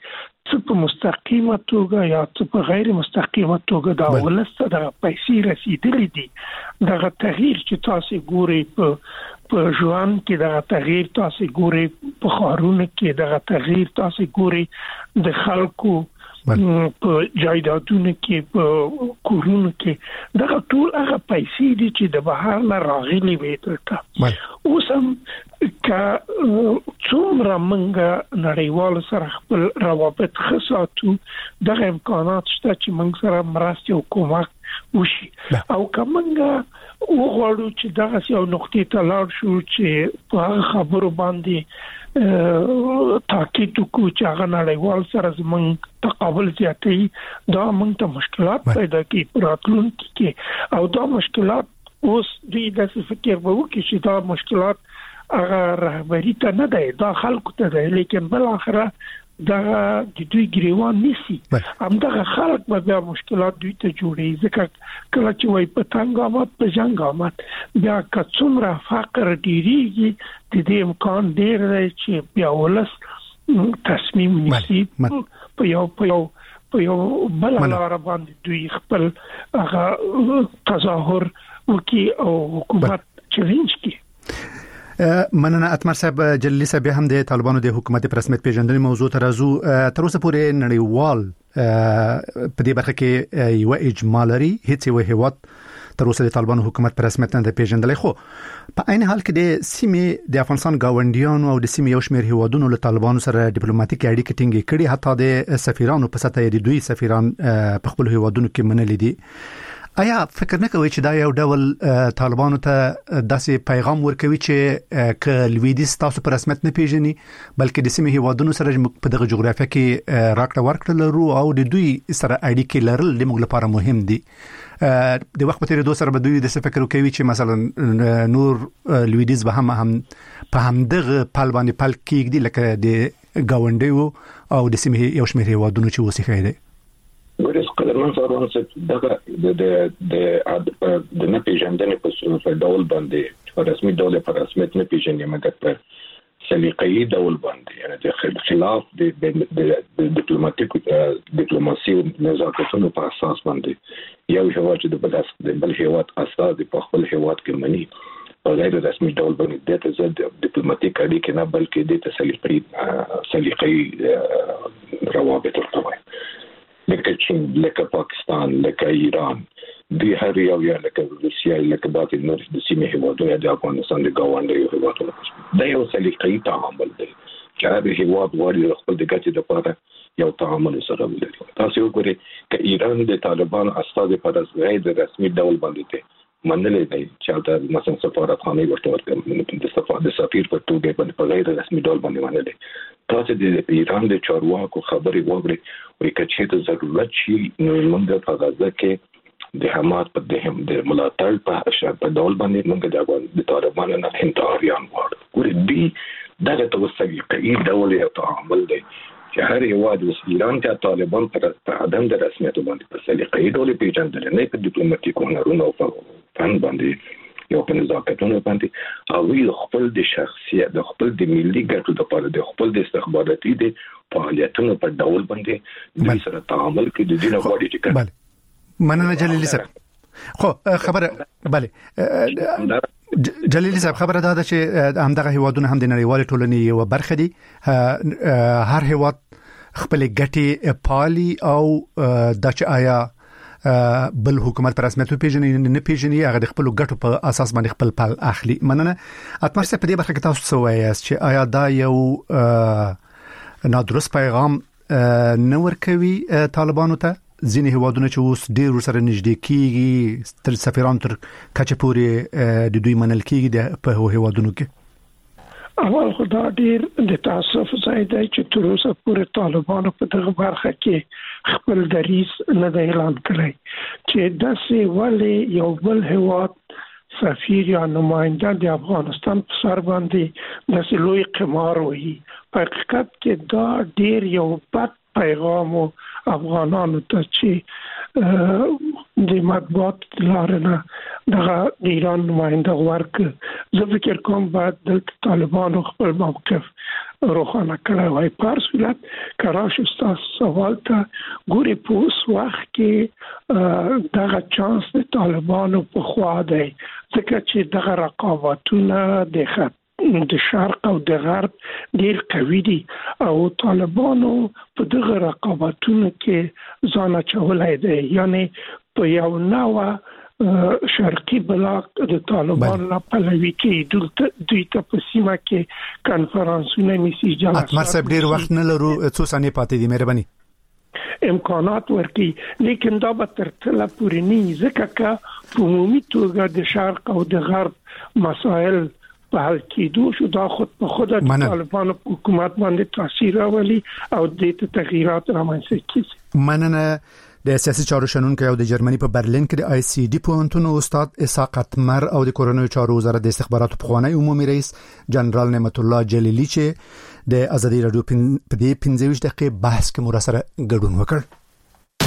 څه په مستقیمه توګه یا څه په غیر مستقیمه توګه دا ولسته د پیسې رسیدلې دي دغه تغییر چې تاسو ګوري په په ژوند کې دغه تغییر تاسو ګوري په خارونه کې دغه تغییر تاسو ګوري د خلکو په جایدادونو کې په کورونو کې دغه ټول هغه پیسې دي چې د بهر نه راغلي وي دلته اوس هم که څومره موږ نړیوال سره خپل روابط خساتو دغه امکانات شته چې موږ سره مرستې او کومک وشي او که موږ وغواړو چې دغه یو نقطې ته لاړ شو چې په هغه خبرو باندې تاکید وکړو چې هغه نړیوال سره زموږ تقابل زیاتوي دا موږ ته مشکلات پیدا کوي په راتلونکي کې او دا مشکلات اوس دوی داسې فکر به وکړي چې دا مشکلات هغه رهبري ته نه دی دا خلکو ته دی لیکن بل آخره دا د دوی ګریوان نسی همدغه خلک به بیا مشکلات دوی ته جوړي ځکه کله چې وای په تنګ آمد په جنگ آمد بیا که څومره فقر ډیریږي د دې امکان ډیر دی چې بیا ولس تصمیم نیسي په یو په یو په یو بل لار باندې دوی خپل هغه تظاهر وکي او حکومت چلنج کوي. مننه اتمر صاحب جلیلی صاحب هم د طالبانو د حکومت پر رسمیت پیژندنې موضوع ته راځو. تر اوسه پورې نړیوال په دې برخه کې یو اجماع لري هیڅ یو هیواد تر اوسه د طالبانو حکومت پر رسمیت نه پیژندل خو په عین حال کې د سیمې د افغانستان گاونډیانو او د سیمې یو شمېر هیوادونو له طالبانو سره ډیپلوماټیک اړیکې ټینګې کړي حتی د سفیرانو په سطح د دوی سفیران په خپل هیوادونو کې منلي دي. آیا فکر نه کوي چې دا یو ډول طالبانو ته داسې پیغام ورکوي چې ک لویدیس تاسو پر رسمیت نه پیژني بلکې د سیمې هیوادونو سره په دغه جغرافیه کې راکړه ورکړه لرو او د دوی سره اړیکې لرل د موږ لپاره مهم دي. د وخت په تیریدو سره به دوی د څه فکر کوي چې مثلا نور لویدیس به هم هم په همدغه پل باندې پل کېږي لکه د گاونډیو او د سیمې یو شمېر هیوادونو چې وسیخه دي. ورس قدرمن فاروان چې دغه د د د نه پیژندنې په ډول باندې په رسمي ډول په رسمیت نه پیژنې مګر په سلیقه‌ای ډول باندې یعنی د خلاف د د ډیپلوماټیک ډیپلوماسي او نزاکتونو په اساس باندې یو هیواد چې د بل د بل هیواد اساس په خپل هیواد کې مني په غیر رسمي ډول باندې د زد ډیپلوماټیک اړیکې نه بلکې د سلیقه‌ای سلیقه‌ای روابط ورته لکه چین لکه پاکستان لکه ایران دی هر یو یا لکه روسیا لکه باقي نور د سیمې هیوادونو د افغانستان د گاونډیو هیوادونو دا یو سلیقه‌ای تعامل دی چې هر هیواد غواړي خپل د ګټې لپاره یو تعامل سره ولري. تاسو وګورئ چې ایران د طالبان استاد پر غیر رسمي ډول باندې منلې دی چې د مثلا سفارتخانه ورته ورکړي د سفارت د سفیر په توګه باندې په غیر رسمي ډول باندې منلې. تاسو د ایران د چارواکو خبرې وګورئ وایي چې د ضرورت شي نو موږ په غزه کې د حماس په دهم د ملاتړ په شرط په ډول باندې موږ د طالبانو نه انتحاریان غواړو. ګورئ دی دغه توسعي کوي ډول یو تعامل دی چې هر یواد د ایران ته طالبان پر عدم د رسمیت باندې په سلیقه‌ای ډول پیژندل نه په ډیپلوماټیک هنرونو او فن باندې یو په نزاکتونو باندې او وی خپل د شخصیت د خپل د ملي ګټو لپاره د خپل د استخباراتي د فعالیتونو په ډول باندې د سره تعامل کې د دینه غوړي چې بله مننه جلیلی صاحب خو خبره بله جلیلی صاحب خبره دا ده چې همدغه هیوادونه هم د نړیوال ټولنې یو برخه دي. هر هیواد خپل ګټې پالي او د چا آیا بل حکومت پر رسمیت پیژني نه پیژني هغه د خپل ګټو په اساس باندې خپل پال اخلي. مننه اتمر صاحب په دې برخه کې تاسو څه وایي چې آیا دا یو نادرست پیغام نه ورکوي طالبانو ته ځینې هیوادونه چې اوس ډېر سره نږدې کیږي تر سفیران تر کچه پورې د دوی منل کیږي په هیوادونو کې؟ اول خدا ډیر د تاسف ځای دی چې تر اوسه پورې طالبانو په دغه برخه کې خپل دریځ نه دی اعلان کړی چې داسې ولې یو بل هیواد سفیر یا نماینده د افغانستان په سر باندې داسې لوی قمار وایي. په حقیقت کې دا ډیر یو بد پیغام افغانانو ته چې د مطبوعات لارنه دغه ایران نماینده ورک زه فکر کوم باید د طالبانو خپل موقف روښانه کړی وای. په صورت کراش استاد سوال ته ګوري په اوس وخت کې دغه چانس د طالبانو په خوا دی ځکه چې دغه رقابتونه د خط د شرق او د غرب ډیر قوي دي او طالبانو په دغه رقابتونو کې ځان اچولای دي. یعنی په یو نوع شرقي بلاک د طالبان لا پلوي کې دلته دوی ته په سیمه کې کانفرنسونه نیسي جلسات. اتمر صاحب ډیر وخت نه لرو څو ثانیې پاتې دي مهرباني. امکانات ورکي لیکن دا به تر ټله پورې نه ځکه چې په عمومي توګه د شرق او د غرب مسائل په حل کېدو شو دا خود په خود د طالبانو حکومت باندې تاثیر راولي او د تغییرات رامنځته کیږي. مننه. د سیاسي چارو شنونکو او د جرمني په برلین کې د آی سی ډي پوهنتون استاد اسحاق اتمر او د کورونو چارو وزارت د استخباراتو پخوانی عمومي رئیس جنرال نعمت الله جلیلی چې د ازادي رادیو په دې پنځه ویشت دقیقې بحث کې مو سره ګډون وکړ.